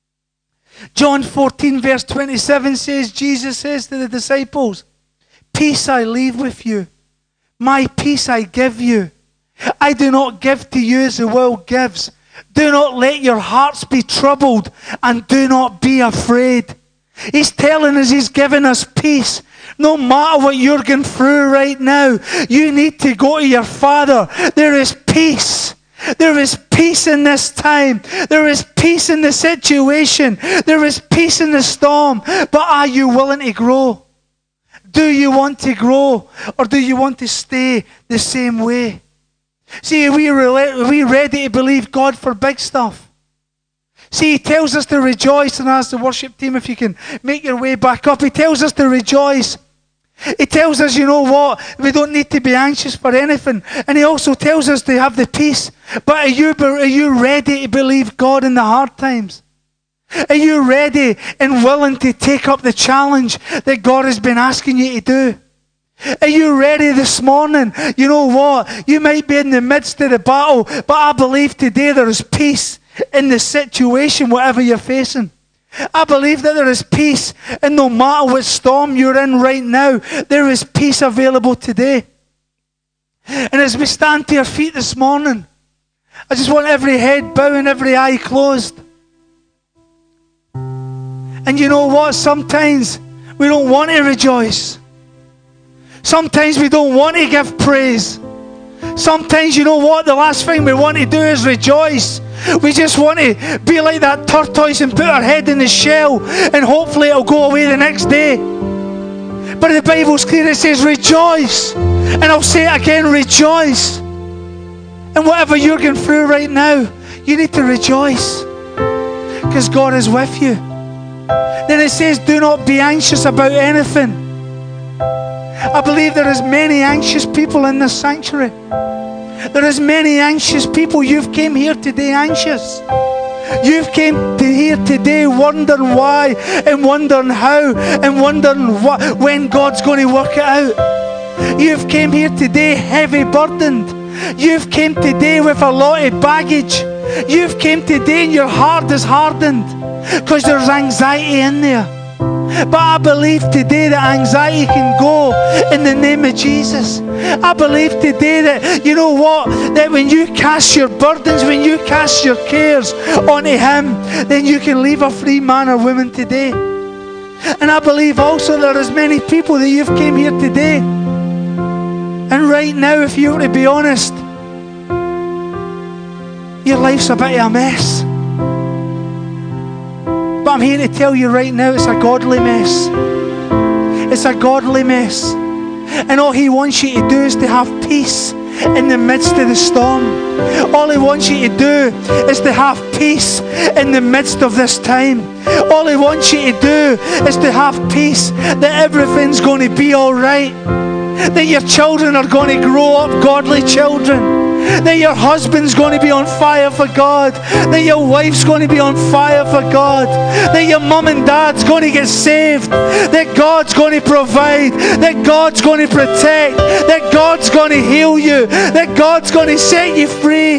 John fourteen verse twenty-seven says, Jesus says to the disciples, peace I leave with you. My peace I give you. I do not give to you as the world gives. Do not let your hearts be troubled and do not be afraid. He's telling us He's giving us peace. No matter what you're going through right now, you need to go to your Father. There is peace. There is peace in this time. There is peace in the situation. There is peace in the storm. But are you willing to grow? Do you want to grow? Or do you want to stay the same way? See, are we, are we ready to believe God for big stuff? See, He tells us to rejoice. And as the worship team, if you can make your way back up, He tells us to rejoice. He tells us, you know what, we don't need to be anxious for anything. And He also tells us to have the peace. But are you, are you ready to believe God in the hard times? Are you ready and willing to take up the challenge that God has been asking you to do? Are you ready this morning? You know what, you might be in the midst of the battle, but I believe today there is peace in the situation, whatever you're facing. I believe that there is peace, and no matter what storm you're in right now, there is peace available today. And as we stand to our feet this morning, I just want every head bowed and every eye closed. And you know what? Sometimes we don't want to rejoice. Sometimes we don't want to give praise. Sometimes, you know what? The last thing we want to do is rejoice. We just want to be like that tortoise and put our head in the shell and hopefully it'll go away the next day. But the Bible's clear. It says rejoice. And I'll say it again, rejoice. And whatever you're going through right now, you need to rejoice because God is with you. Then it says, do not be anxious about anything. I believe there is many anxious people in this sanctuary. There is many anxious people. You've came here today anxious. You've came to here today wondering why and wondering how and wondering what, when God's going to work it out. You've came here today heavy burdened. You've came today with a lot of baggage. You've came today and your heart is hardened because there's anxiety in there. But I believe today that anxiety can go in the name of Jesus. I believe today that, you know what, that when you cast your burdens, when you cast your cares onto Him, then you can leave a free man or woman today. And I believe also there is many people that you've came here today. And right now, if you were to be honest, your life's a bit of a mess. But I'm here to tell you right now, it's a godly mess. It's a godly mess. And all He wants you to do is to have peace in the midst of the storm. All He wants you to do is to have peace in the midst of this time. All He wants you to do is to have peace that everything's going to be all right. That your children are going to grow up godly children. That your husband's going to be on fire for God. That your wife's going to be on fire for God. That your mum and dad's going to get saved. That God's going to provide. That God's going to protect. That God's going to heal you. That God's going to set you free.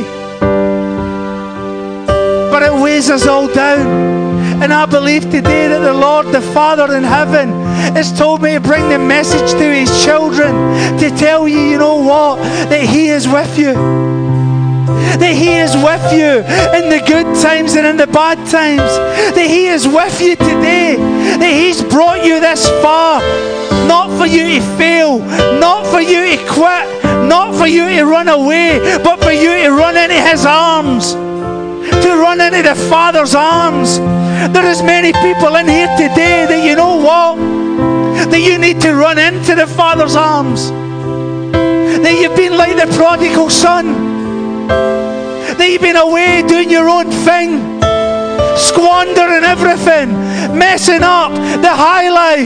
But it weighs us all down. And I believe today that the Lord, the Father in heaven, has told me to bring the message to His children, to tell you, you know what, that He is with you. That He is with you in the good times and in the bad times. That He is with you today. That He's brought you this far. Not for you to fail. Not for you to quit. Not for you to run away. But for you to run into His arms. To run into the Father's arms. There is many people in here today that you know what? That you need to run into the Father's arms. That you've been like the prodigal son. That you've been away doing your own thing. Squandering everything. Messing up the high life.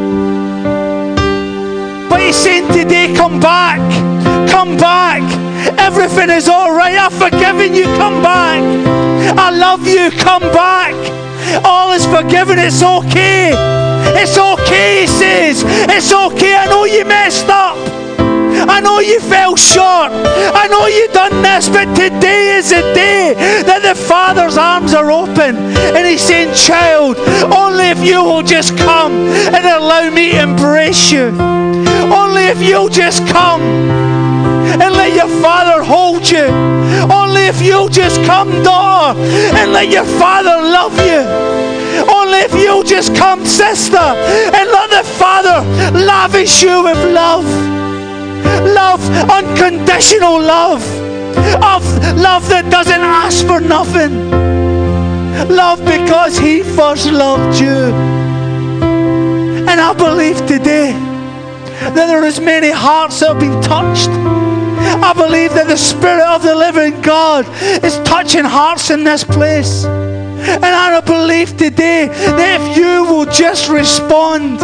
But He's saying today, come back. Come back. Everything is all right. I've forgiven you. Come back. I love you. Come back. All is forgiven. It's okay. It's okay, He says. It's okay. I know you messed up. I know you fell short. I know you done this, but today is the day that the Father's arms are open. And He's saying, child, only if you will just come and allow me to embrace you. Only if you'll just come and let your Father hold you. Only if you'll just come, daughter, and let your Father love you. Only if you'll just come, sister, and let the Father lavish you with love. Love, unconditional love. Of love that doesn't ask for nothing. Love because He first loved you. And I believe today that there is many hearts that have been touched. I believe that the Spirit of the living God is touching hearts in this place. And I believe today that if you will just respond,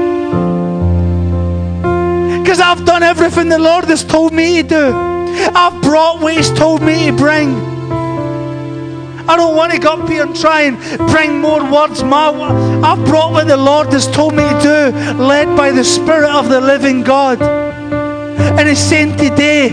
because I've done everything the Lord has told me to do. I've brought what He's told me to bring. I don't want to go up here and try and bring more words. My, I've brought what the Lord has told me to do, led by the Spirit of the living God. And He's saying today,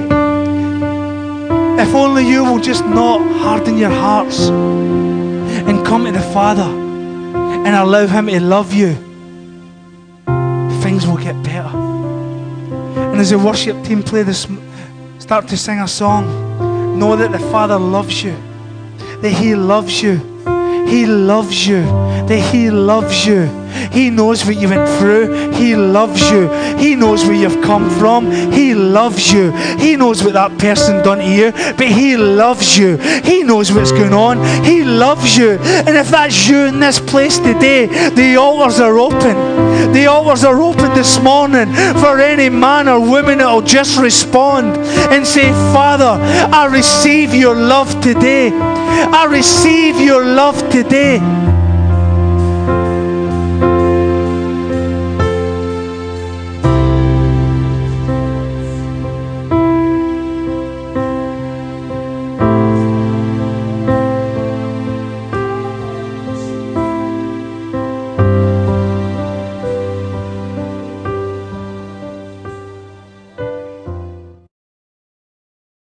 if only you will just not harden your hearts and come to the Father and allow Him to love you, things will get better. And as the worship team play this, start to sing a song, know that the Father loves you, that He loves you, He loves you, that He loves you. He knows what you went through. He loves you. He knows where you've come from. He loves you. He knows what that person done to you, but He loves you. He knows what's going on. He loves you. And if that's you in this place today, the altars are open. The altars are open this morning for any man or woman that will just respond and say, Father, I receive your love today. I receive your love today.